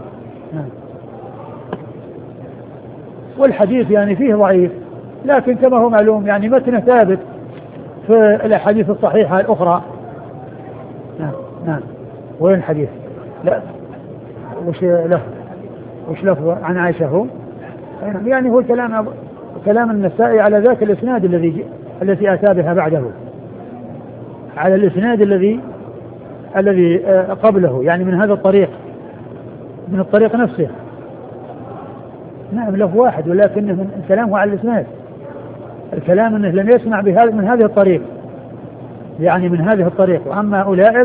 والحديث يعني فيه ضعيف، لكن كما هو معلوم يعني متنه ثابت في الأحاديث الصحيحة الأخرى. نعم نعم. وين الحديث؟ لا وش له وش لفظ عن عائشة هو؟ يعني هو كلام كلام النسائي على ذاك الإسناد الذي التي أتى بها بعده، على الإسناد الذي الذي قبله، يعني من هذا الطريق، من الطريق نفسه. نعم لفظ واحد، ولكنه من كلامه على الإسناد، الكلام أنه لم يسمع بهذا من هذه الطريق، يعني من هذه الطريق. وأما أولئك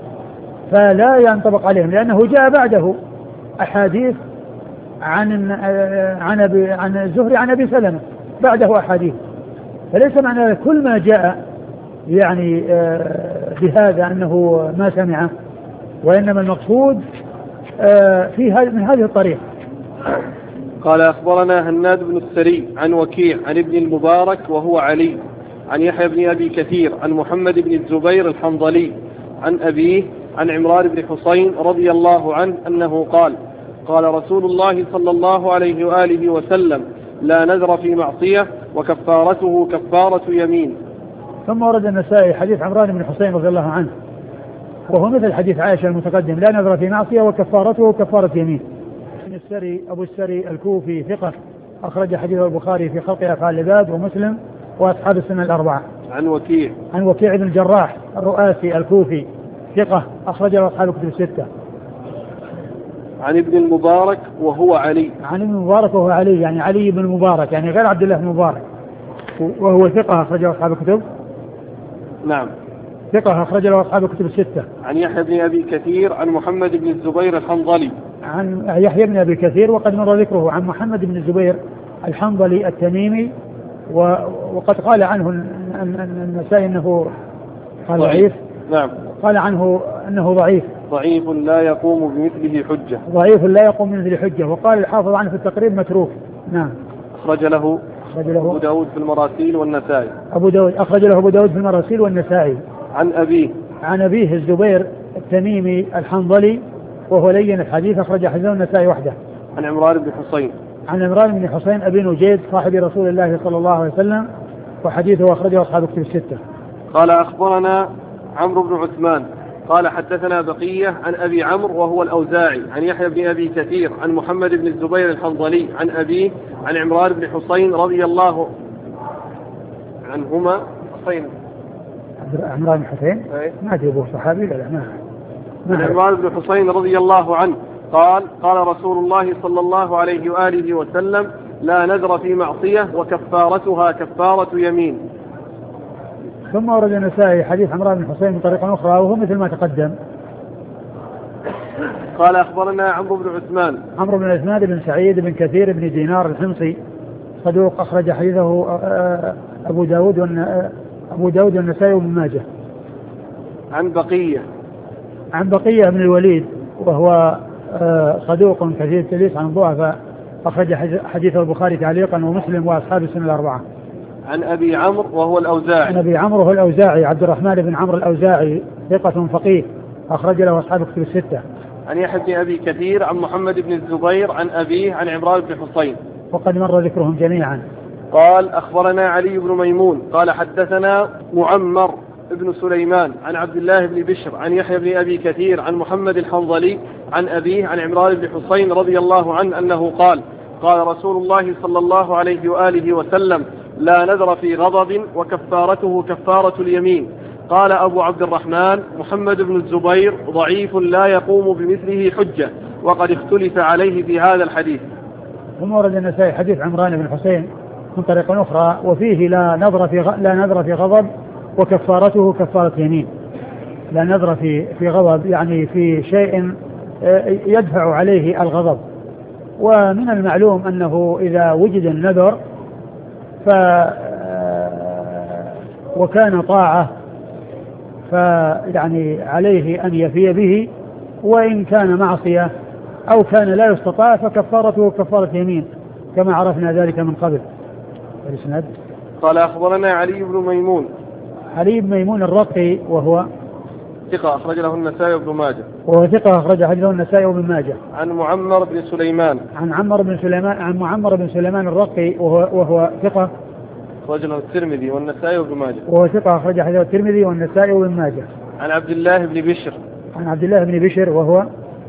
فلا ينطبق عليهم، لأنه جاء بعده أحاديث عن عن أبي عن الزهري عن أبي سلمة، بعده أحاديث، فليس معنى كل ما جاء يعني بهذا أنه ما سمعه، وإنما المقصود في من هذه الطريق. قال أخبرنا هناد بن السري عن وكيع عن ابن المبارك وهو علي، عن يحيى بن أبي كثير عن محمد بن الزبير الحنظلي عن أبيه عن عمران بن حسين رضي الله عنه أنه قال: قال رسول الله صلى الله عليه وآله وسلم: لا نذر في معصية وكفارته كفارة يمين. ثم ورد النسائي حديث عمران بن حسين رضي الله عنه، وهو مثل حديث عائشة المتقدم: لا نذر في معصية وكفارته كفارة يمين. السري أبو السري الكوفي ثقة، أخرج حديثه البخاري في خلق أفعال العباد ومسلم وأصحاب السنة الأربعة. عن وكيع عن وكيع بن الجراح الرؤاسي الكوفي ثقة، أخرج له أصحاب الكتب الستة. عن ابن المبارك وهو علي. عن ابن المبارك وهو علي، يعني علي بن المبارك، يعني غير عبد الله بن المبارك، وهو ثقة أخرج له أصحاب الكتب. نعم ثقة أخرج له أصحاب الكتب الستة. عن يحيى بن أبي كثير عن محمد بن الزبير الحنظلي. عن يحيى بن أبي كثير وقد مر ذكره. عن محمد بن الزبير الحنظلي التميمي، وقد قال عنه النسائي أنه قال ضعيف. نعم. قال عنه أنه ضعيف ضعيف لا يقوم بمثله حجة. ضعيف لا يقوم بمثله حجة. وقال الحافظ عنه في التقريب متروك. نعم. أخرج له أخرج له أبو داود في المراسيل والنسائي. أبو داود أخرج له أبو داود في المراسيل والنسائي. عن أبيه عن أبيه الزبير التميمي الحنظلي، وهو لين الحديث، أخرج حديثه النسائي وحده. عن عمران بن حسين عن عمران بن حسين أبي نجيد صاحب رسول الله صلى الله عليه وسلم، وحديثه أخرجه أصحاب الكتب الستة. قال أخبرنا عمرو بن عثمان قال حدثنا بقية عن أبي عمرو وهو الأوزاعي عن يحيى بن أبي كثير عن محمد بن الزبير الحنظلي عن أبيه عن عمران بن حسين رضي الله عنهما. حسين عمران بن حسين ما أدري أبوه صحابي ولا لا. عن عمران بن حسين رضي الله عنه قال: قال رسول الله صلى الله عليه وآله وسلم: لا نذر في معصية وكفارتها كفارة يمين. ثم ورد النسائي حديث عمران بن حسين من طريقة أخرى وهو مثل ما تقدم. قال أخبرنا عمرو بن عثمان عمرو بن عثمان بن سعيد بن كثير بن دينار الحمصي، صدوق، أخرج حديثه أبو داود أبو داود والنسائي وابن ماجه. عن بقية عن بقية بن الوليد وهو صدوق كثير التدليس عن ضعفاء، أخرج حديثه البخاري تعليقا ومسلم وأصحاب السنة الأربعة. عن أبي عمرو وهو الأوزاعي عن أبي عمرو وهو الأوزاعي عبد الرحمن بن عمرو الأوزاعي ثقة فقيه، أخرج له أصحاب الكتب الستة. عن يحيى بن أبي كثير عن محمد بن الزبير عن أبيه عن عمران بن حسين، وقد مر ذكرهم جميعا. قال أخبرنا علي بن ميمون قال حدثنا معمر بن سليمان عن عبد الله بن بشر عن يحيى بن أبي كثير عن محمد الحنظلي عن أبيه عن عمران بن حسين رضي الله عنه أنه قال قال رسول الله صلى الله عليه وآله وسلم لا نذر في غضب وكفارته كفارة اليمين. قال أبو عبد الرحمن محمد بن الزبير ضعيف لا يقوم بمثله حجة وقد اختلف عليه في هذا الحديث. ثم ورد النسائي حديث عمران بن حسين من طريق أخرى وفيه لا نذر في لا نذر في غضب وكفارته كفارة يمين. لا نذر في في غضب يعني في شيء يدفع عليه الغضب. ومن المعلوم أنه إذا وجد النذر ف وكان طاعة فيعني عليه أن يفي به، وإن كان معصية أو كان لا يستطاع فكفارته كفارة يمين كما عرفنا ذلك من قبل. الإسناد قال أخبرنا علي بن ميمون علي بن ميمون الرقي وهو ثقة أخرج له النسائي وابن ماجه وهو ثقة أخرج له النسائي وابن ماجه. عن معمر بن سليمان عن عمر بن سليمان عن معمر بن سليمان الرقي وهو, وهو ثقة أخرج له الترمذي والنسائي وابن ماجه وهو ثقة أخرج له الترمذي والنسائي وابن ماجه. عن عبد الله بن بشر عن عبد الله بن بشر وهو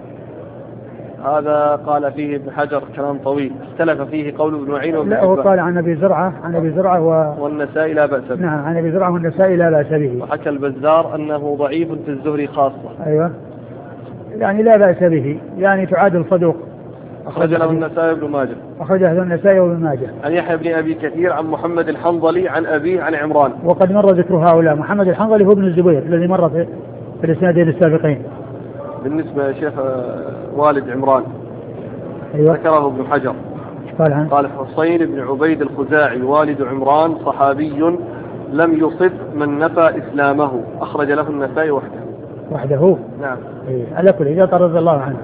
هذا قال فيه ابن حجر كلام طويل اختلف فيه قول ابن معين وابن لا حبان. هو قال عن أبي زرعة عن أبي زرعة و... والنسائي لا بأس به. نعم عن أبي زرعة والنسائي لا بأس به. وحكى البزار أنه ضعيف في الزهري خاصة. أيوة يعني لا بأس به يعني تعادل صدوق. أخرج له النسائي وابن ماجه. أخرج له النسائي وابن ماجه. عن يحيى بن أبي كثير عن محمد الحنظلي عن أبيه عن عمران. وقد مر ذكر هؤلاء. محمد الحنظلي هو ابن الزبير الذي مر في, في الإسنادين السابقين. بالنسبة يا شيخ والد عمران أيوة. ذكره ابن حجر قال عنه قال حسين بن عبيد الخزاعي والد عمران صحابي لم يصب من نفى إسلامه. أخرج له النسائي وحده. وحده نعم. إيه. على كل إذا رضي الله عنه.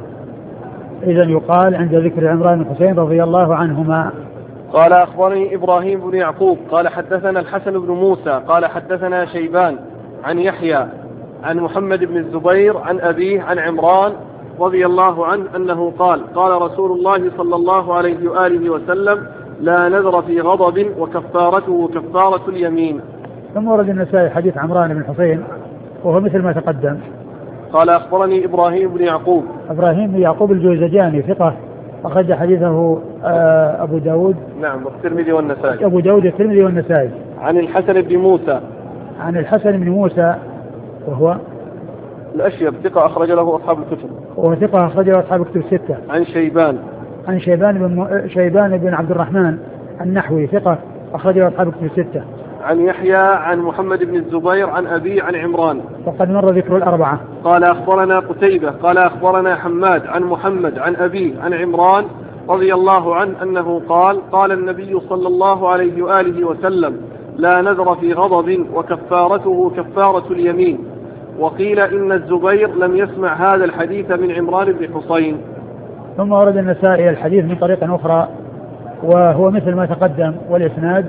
إذن يقال عند ذكر عمران بن حسين رضي الله عنهما. قال أخبرني إبراهيم بن يعقوب قال حدثنا الحسن بن موسى قال حدثنا شيبان عن يحيى عن محمد بن الزبير عن أبيه عن عمران رضي الله عنه أنه قال قال رسول الله صلى الله عليه وآله وسلم لا نذر في غضب وكفارته كفارة اليمين. ثم ورد النسائي حديث عمران بن حسين وهو مثل ما تقدم. قال أخبرني إبراهيم بن يعقوب إبراهيم بن يعقوب الجوزجاني ثقة أخرج حديثه أبو داود. نعم والترمذي والنسائي. أبو داود الترمذي والنسائي. عن الحسن بن موسى عن الحسن بن موسى وهو الأشيب ثقة أخرج له أصحاب الكتب. وهو ثقة أخرج له أصحاب الكتب الستة. عن شيبان عن شيبان بن شيبان بن عبد الرحمن النحوي ثقة أخرج له أصحاب الكتب الستة. عن يحيى عن محمد بن الزبير عن أبي عن عمران. وقد مر ذكر الأربعة. قال أخبرنا قتيبة قال أخبرنا حماد عن محمد عن أبي عن عمران رضي الله عنه أنه قال قال النبي صلى الله عليه وآله وسلم لا نذر في غضب وكفارته كفارة اليمين. وقيل إن الزبير لم يسمع هذا الحديث من عمران بن حسين. ثم ورد النسائي الحديث من طريق أخرى وهو مثل ما تقدم والإسناد.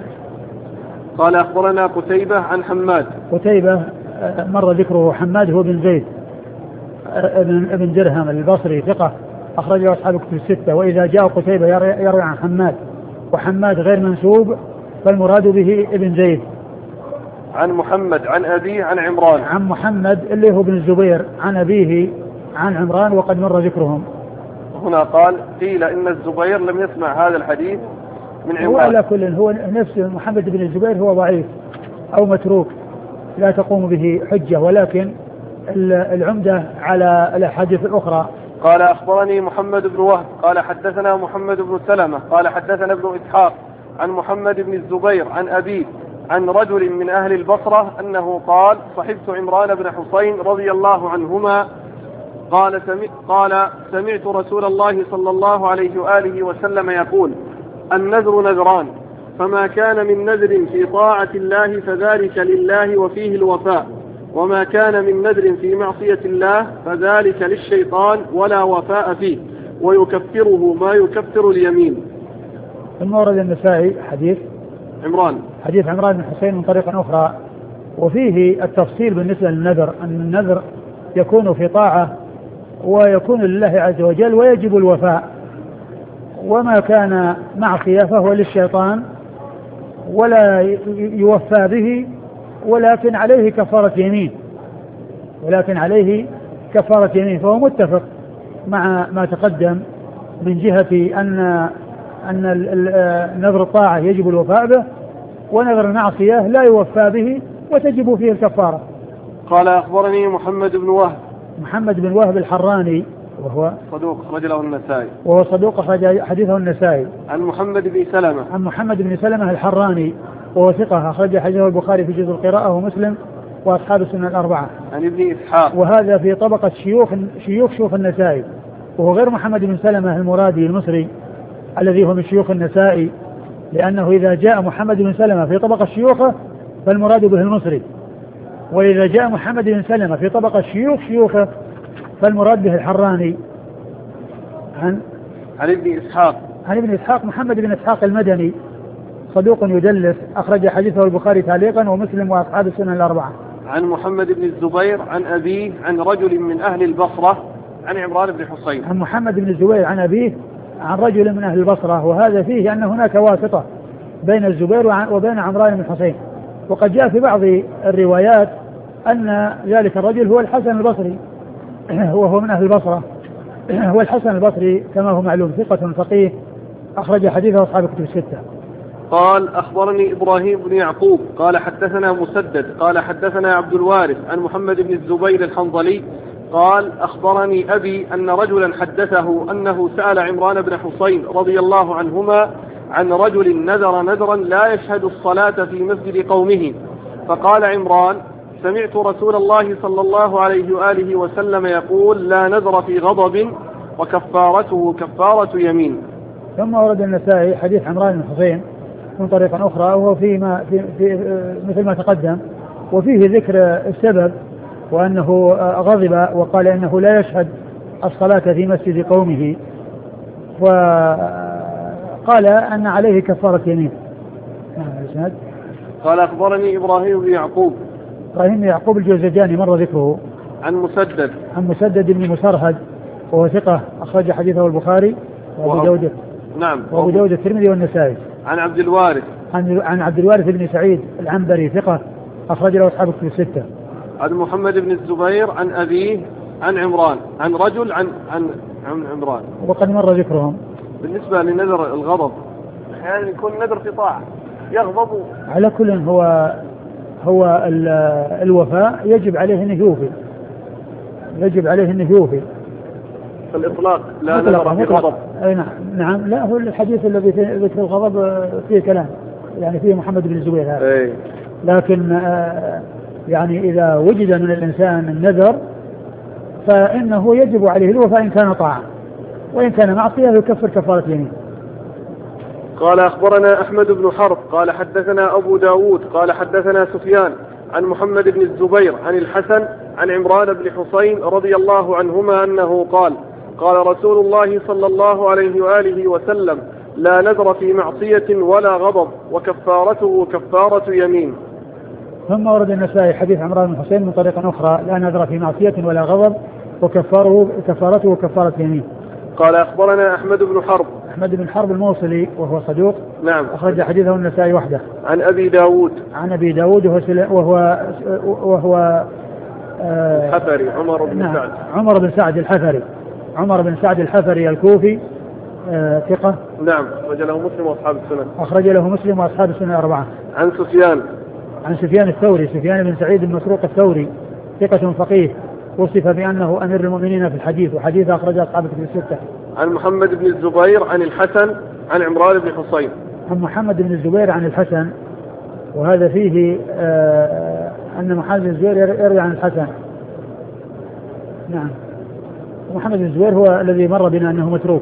قال أخبرنا قتيبة عن حماد. قتيبة مر ذكره. حماد هو بن زيد ابن, ابن درهم البصري ثقة أخرجه أصحاب الكتب الستة. وإذا جاء قتيبة يروي عن حماد وحماد غير منسوب فالمراد به ابن زيد. عن محمد عن أبيه عن عمران. عن محمد اللي هو بن الزبير عن أبيه عن عمران وقد مر ذكرهم. هنا قال قيل إن الزبير لم يسمع هذا الحديث من عمران. هو على كل هو نفس محمد بن الزبير هو ضعيف أو متروك لا تقوم به حجة، ولكن العمدة على الأحاديث الأخرى. قال أخبرني محمد بن وهب قال حدثنا محمد بن سلمة قال حدثنا ابن إسحاق عن محمد بن الزبير عن أبيه عن رجل من أهل البصرة أنه قال صحبت عمران بن حسين رضي الله عنهما قال, سمع قال سمعت رسول الله صلى الله عليه وآله وسلم يقول النذر نذران فما كان من نذر في طاعة الله فذلك لله وفيه الوفاء، وما كان من نذر في معصية الله فذلك للشيطان ولا وفاء فيه، ويكفره ما يكفر اليمين. ثم ورد النسائي حديث عمران حديث عمران بن حسين من طريق أخرى وفيه التفصيل بالنسبة للنذر أن النذر يكون في طاعة ويكون لله عز وجل ويجب الوفاء، وما كان معصية فهو للشيطان ولا يوفى به ولكن عليه كفارة يمين ولكن عليه كفارة يمين فهو متفق مع ما تقدم من جهة أن أن نذر الطاعة يجب الوفاء به، ونذر المعصية لا يوفى به وتجب فيه الكفارة. قال أخبرني محمد بن وهب محمد بن وهب الحراني وهو صدوق أخرج له النسائي وهو صدوق أخرج حديثه النسائي. عن محمد بن سلمة عن محمد بن سلمة الحراني وهو ثقة أخرج حديثه البخاري في جزء القراءة ومسلم وأصحاب السنة الأربعة. عن ابن إسحاق وهذا في طبقة شيوخ شيوخ شيوخ النسائي، وهو غير محمد بن سلمة المرادي المصري الذي هو من شيوخ النسائي، لأنه إذا جاء محمد بن سلمة في طبقة شيوخه فالمراد به المصري، وإذا جاء محمد بن سلمة في طبقة شيوخ شيوخه فالمراد به الحراني. عن عن ابن إسحاق عن ابن إسحاق محمد بن إسحاق المدني صدوق يدلس أخرج حديثه البخاري تعليقا ومسلم وأصحاب السنة الأربعة. عن محمد بن الزبير عن أبيه عن رجل من أهل البصرة عن عمران بن حصين. عن محمد بن الزبير عن أبيه عن رجل من أهل البصرة، وهذا فيه أن هناك واسطة بين الزبير وبين عمران بن حصين، وقد جاء في بعض الروايات أن ذلك الرجل هو الحسن البصري وهو من أهل البصرة. هو الحسن البصري كما هو معلوم ثقة فقيه أخرج حديثه أصحاب الكتب الستة. قال أخبرني إبراهيم بن يعقوب قال حدثنا مسدد قال حدثنا عبد الوارث عن محمد بن الزبير الحنظلي قال أخبرني أبي أن رجلا حدثه أنه سأل عمران بن حصين رضي الله عنهما عن رجل نذر نذرا لا يشهد الصلاة في مسجد قومه، فقال عمران: سمعت رسول الله صلى الله عليه وآله وسلم يقول: لا نذر في غضب وكفارته كفارة يمين. ثم ورد النسائي حديث عمران بن حصين من طريقة أخرى، وهو فيما في في مثل ما تقدم، وفيه ذكر السبب وأنه غضب وقال إنه لا يشهد الصلاة في مسجد قومه، وقال أن عليه كفارة يمين. قال أخبرني إبراهيم بن يعقوب إبراهيم بن يعقوب الجوزجاني مر ذكره. عن مسدد عن مسدد بن مسرهد وهو ثقة أخرج حديثه البخاري وأبو داود نعم وأبو داود الترمذي والنسائي. عن عبد الوارث عن عن عبد الوارث بن سعيد العنبري ثقة أخرج له أصحاب الكتب الستة. عن محمد بن الزبير عن أبيه عن عمران عن رجل عن عن عن عمران وقد مر ذكرهم. بالنسبة لنذر الغضب يعني يكون نذر في طاعة يغضب، على كل هو هو الوفاء يجب عليه أنه يوفي يجب عليه أنه يوفي الإطلاق لا نذر في غضب. أي نعم نعم لا هو الحديث الذي فيه ذكر الغضب فيه كلام يعني فيه محمد بن الزبير هذا أي. لكن آه يعني إذا وجد من الإنسان النذر فإنه يجب عليه الوفاء إن كان طاعة، وإن كان معصية يكفر كفارة يمين. قال أخبرنا أحمد بن حرب قال حدثنا أبو داود قال حدثنا سفيان عن محمد بن الزبير عن الحسن عن عمران بن حصين رضي الله عنهما أنه قال: قال رسول الله صلى الله عليه وآله وسلم: لا نذر في معصية ولا غضب وكفارته كفارة يمين. ثم ورد النسائي حديث عمران بن حصين من طريقة أخرى: لا نذر في معصية ولا غضب وكفاره كفارته كفارة يمين. قال أخبرنا أحمد بن حرب أحمد بن حرب الموصلي وهو صدوق نعم أخرج حديثه النسائي وحده. عن أبي داود عن أبي داود وهو وهو, وهو آه الحفري عمر بن نعم سعد عمر بن سعد الحفري عمر بن سعد الحفري الكوفي آه ثقة. نعم أخرج له مسلم وأصحاب السنة أخرج له مسلم وأصحاب السنة أربعة. عن سفيان عن سفيان الثوري سفيان بن سعيد بن مسروق الثوري ثقة فقيه وصف بأنه أمير المؤمنين في الحديث، وحديث أخرج أصحاب الكتب الستة. عن محمد بن الزبير عن الحسن عن عمران بن حصين. عن محمد بن الزبير عن الحسن، وهذا فيه آه أن محمد بن الزبير يروي عن الحسن. نعم محمد بن الزبير هو الذي مر بنا أنه متروك.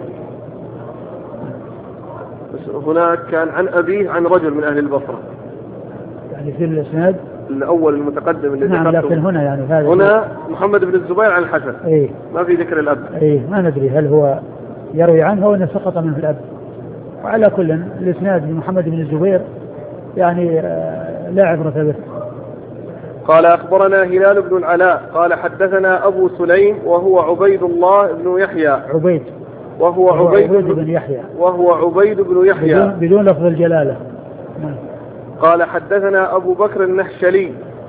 بس هناك كان عن أبيه عن رجل من أهل البصرة يعني في الإسناد الأول المتقدم اللي نعم، لكن هنا يعني هذا هنا محمد بن الزبير عن الحسن إيه؟ ما في ذكر الأب. إيه ما ندري هل هو يروي عنه أو أنه سقط منه الأب. وعلى كل الإسناد من محمد بن الزبير يعني آه لا عبرة به. قال أخبرنا هلال بن العلاء قال حدثنا أبو سليم وهو عبيد الله بن يحيى عبيد وهو, وهو عبيد, عبيد بن يحيى وهو عبيد بن يحيى بدون, بدون لفظ الجلالة. قال حدثنا أبو بكر النحشلي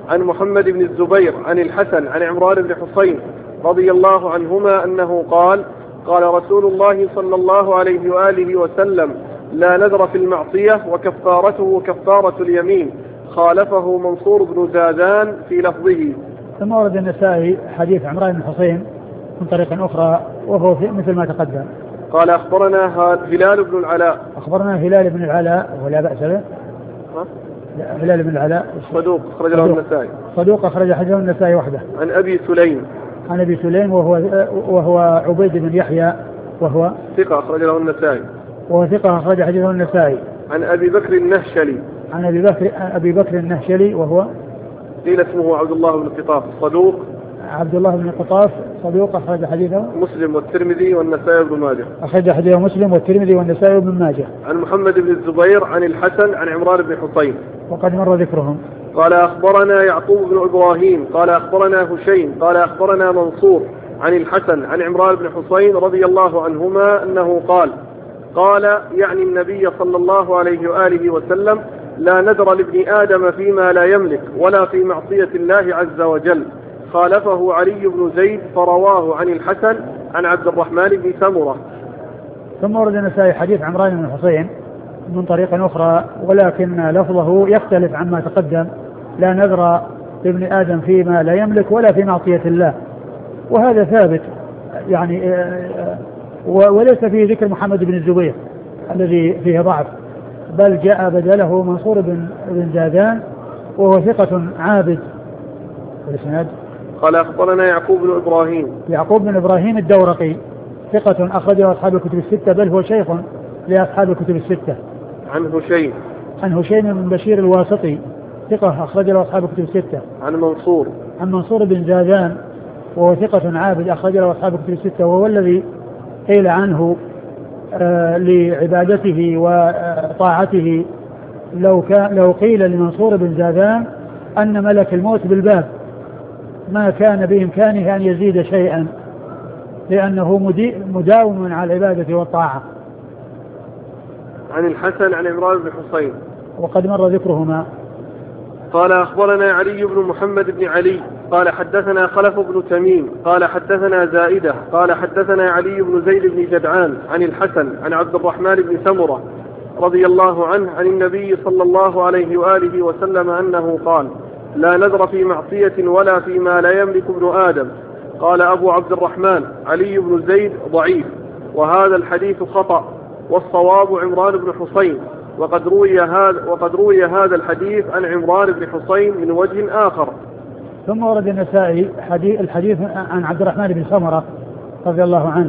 عن محمد بن الزبير عن الحسن عن عمران بن حصين رضي الله عنهما أنه قال قال رسول الله صلى الله عليه وآله وسلم لا نذر في المعصية وكفارته كفارة اليمين. خالفه منصور بن زادان في لفظه. ثم ورد النسائي حديث عمران بن حصين من طريق أخرى وهو مثل ما تقدم. قال أخبرنا هلال بن العلاء. أخبرنا هلال بن العلاء ولا بأس به. هلال بن العلاء صدوق أخرج له النسائي. صدوق أخرج حديث النسائي وحده. عن أبي سليم. عن أبي سليم وهو وهو عبيد بن يحيى وهو ثقة أخرج له النسائي. وهو ثقة أخرج حديثه النسائي. عن أبي بكر النهشلي. عن أبي بكر أبي بكر النهشلي وهو قيل اسمه عبد الله بن قطاف. صدوق. عبد الله بن قطاف صدوق أخرج حديثه مسلم والترمذي والنسائي بن ماجه. أخرج حديثه مسلم والترمذي والنسائي بن ماجه. عن محمد بن الزبير عن الحسن عن عمران بن حصين وقد مر ذكرهم. قال أخبرنا يعقوب بن إبراهيم قال أخبرنا هشيم قال أخبرنا منصور عن الحسن عن عمران بن حصين رضي الله عنهما أنه قال قال يعني النبي صلى الله عليه وآله وسلم لا نذر لابن آدم فيما لا يملك ولا في معصية الله عز وجل. خالفه علي بن زيد فرواه عن الحسن عن عبد الرحمن بن سمرة. ثم ورد النسائي حديث عمران بن حصين من طريق أخرى ولكن لفظه يختلف عما تقدم. لا نذر لابن آدم فيما لا يملك ولا في معصية الله، وهذا ثابت يعني وليس فيه ذكر محمد بن الزبير الذي فيه ضعف، بل جاء بدله منصور بن بن زادان وهو ثقة عابد. والإسناد قال أخبرنا يعقوب بن إبراهيم. يعقوب بن إبراهيم الدورقي ثقة أخرجه أصحاب الكتب الستة بل هو شيخ لأصحاب الكتب الستة. عن هشيم. عن هشيم بن بشير الواسطي ثقة أخرجه أصحاب الكتب الستة. عن منصور. عن منصور بن زادان وهو ثقة عابد أخرجه أصحاب الكتب الستة، وهو الذي قيل عنه آه لعبادته وطاعته لو كان لو قيل لمنصور بن زادان أن ملك الموت بالباب ما كان بإمكانه أن يزيد شيئا لأنه مداوم على العبادة والطاعة. عن الحسن عن عمران بن حصين وقد مر ذكرهما. قال أخبرنا علي بن محمد بن علي قال حدثنا خلف بن تميم قال حدثنا زائدة قال حدثنا علي بن زيد بن جدعان عن الحسن عن عبد الرحمن بن سمرة رضي الله عنه عن النبي صلى الله عليه وآله وسلم أنه قال لا نذر في معصية ولا فيما لا يملك ابن آدم. قال أبو عبد الرحمن علي بن زيد ضعيف وهذا الحديث خطأ والصواب عمران بن حصين، وقد روي هذا وقد روي هذا الحديث عن عمران بن حصين من وجه آخر. ثم ورد النسائي حديث الحديث عن عبد الرحمن بن سمرة رضي الله عنه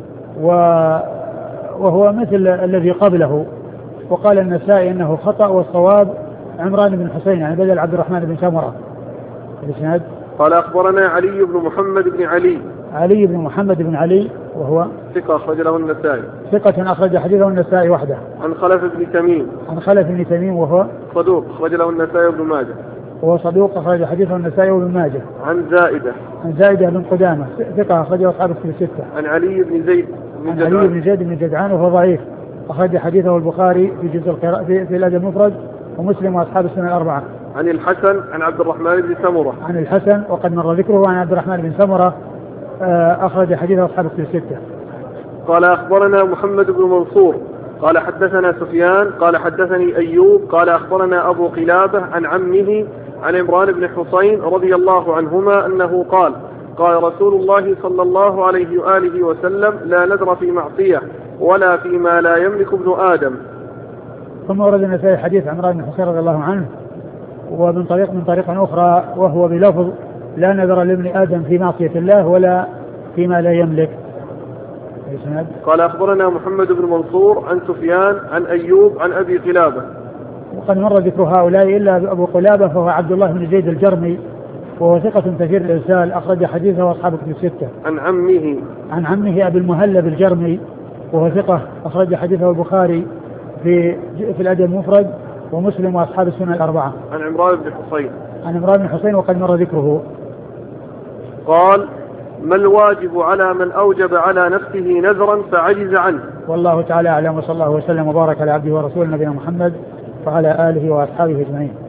وهو مثل الذي قبله، وقال النسائي انه خطأ والصواب عمران بن حصين يعني بدل عبد الرحمن بن سمرة. الإسناد قال أخبرنا علي بن محمد بن علي. علي بن محمد بن علي وهو ثقة أخرج له النسائي. ثقة أخرج حديثه النسائي وحده. عن خلف بن تميم. عن خلف بن تميم وهو صدوق أخرج له النسائي وابن ماجه. وهو صدوق أخرج حديثه النسائي وابن ماجه. عن زائدة. عن زائدة بن قدامة ثقة أخرجه أصحاب الكتب الستة. عن علي بن زيد بن عن علي بن زيد بن جدعان وهو ضعيف أخرج حديثه البخاري في جزء القراءة في, في الأدب المفرد ومسلم وأصحاب السنة الأربعة. عن الحسن عن عبد الرحمن بن سمرة. عن الحسن وقد مر ذكره عن عبد الرحمن بن سمرة أخرج حديثه أصحاب الكتب الستة. قال أخبرنا محمد بن منصور قال حدثنا سفيان قال حدثني أيوب قال أخبرنا أبو قلابة عن عمه عن عمران بن حصين رضي الله عنهما أنه قال قال رسول الله صلى الله عليه وآله وسلم لا نذر في معصية ولا فيما لا يملك ابن آدم. ثم ورد النسائي حديث عمران بن حصين رضي الله عنه ومن طريق من طريق أخرى وهو بلفظ لا نذر لابن آدم في معصية الله ولا فيما لا يملك. قال أخبرنا محمد بن منصور عن سفيان عن أيوب عن أبي قلابة. وقد مر ذكر هؤلاء إلا أبو قلابة فهو عبد الله بن زيد الجرمي وهو ثقة كثير الإرسال أخرج حديثه وأصحاب الكتب الستة. عن عمه عن عمه أبي المهلب الجرمي وهو ثقة أخرج حديثه البخاري في في الأدب المفرد ومسلم وأصحاب السنة الأربعة. عن عمران بن حصين. عن عمران بن حصين وقد مر ذكره. قال ما الواجب على من أوجب على نفسه نذرا فعجز عنه. والله تعالى أعلم وصلى الله وسلم وبارك على عبده ورسوله نبينا محمد وعلى آله وأصحابه أجمعين.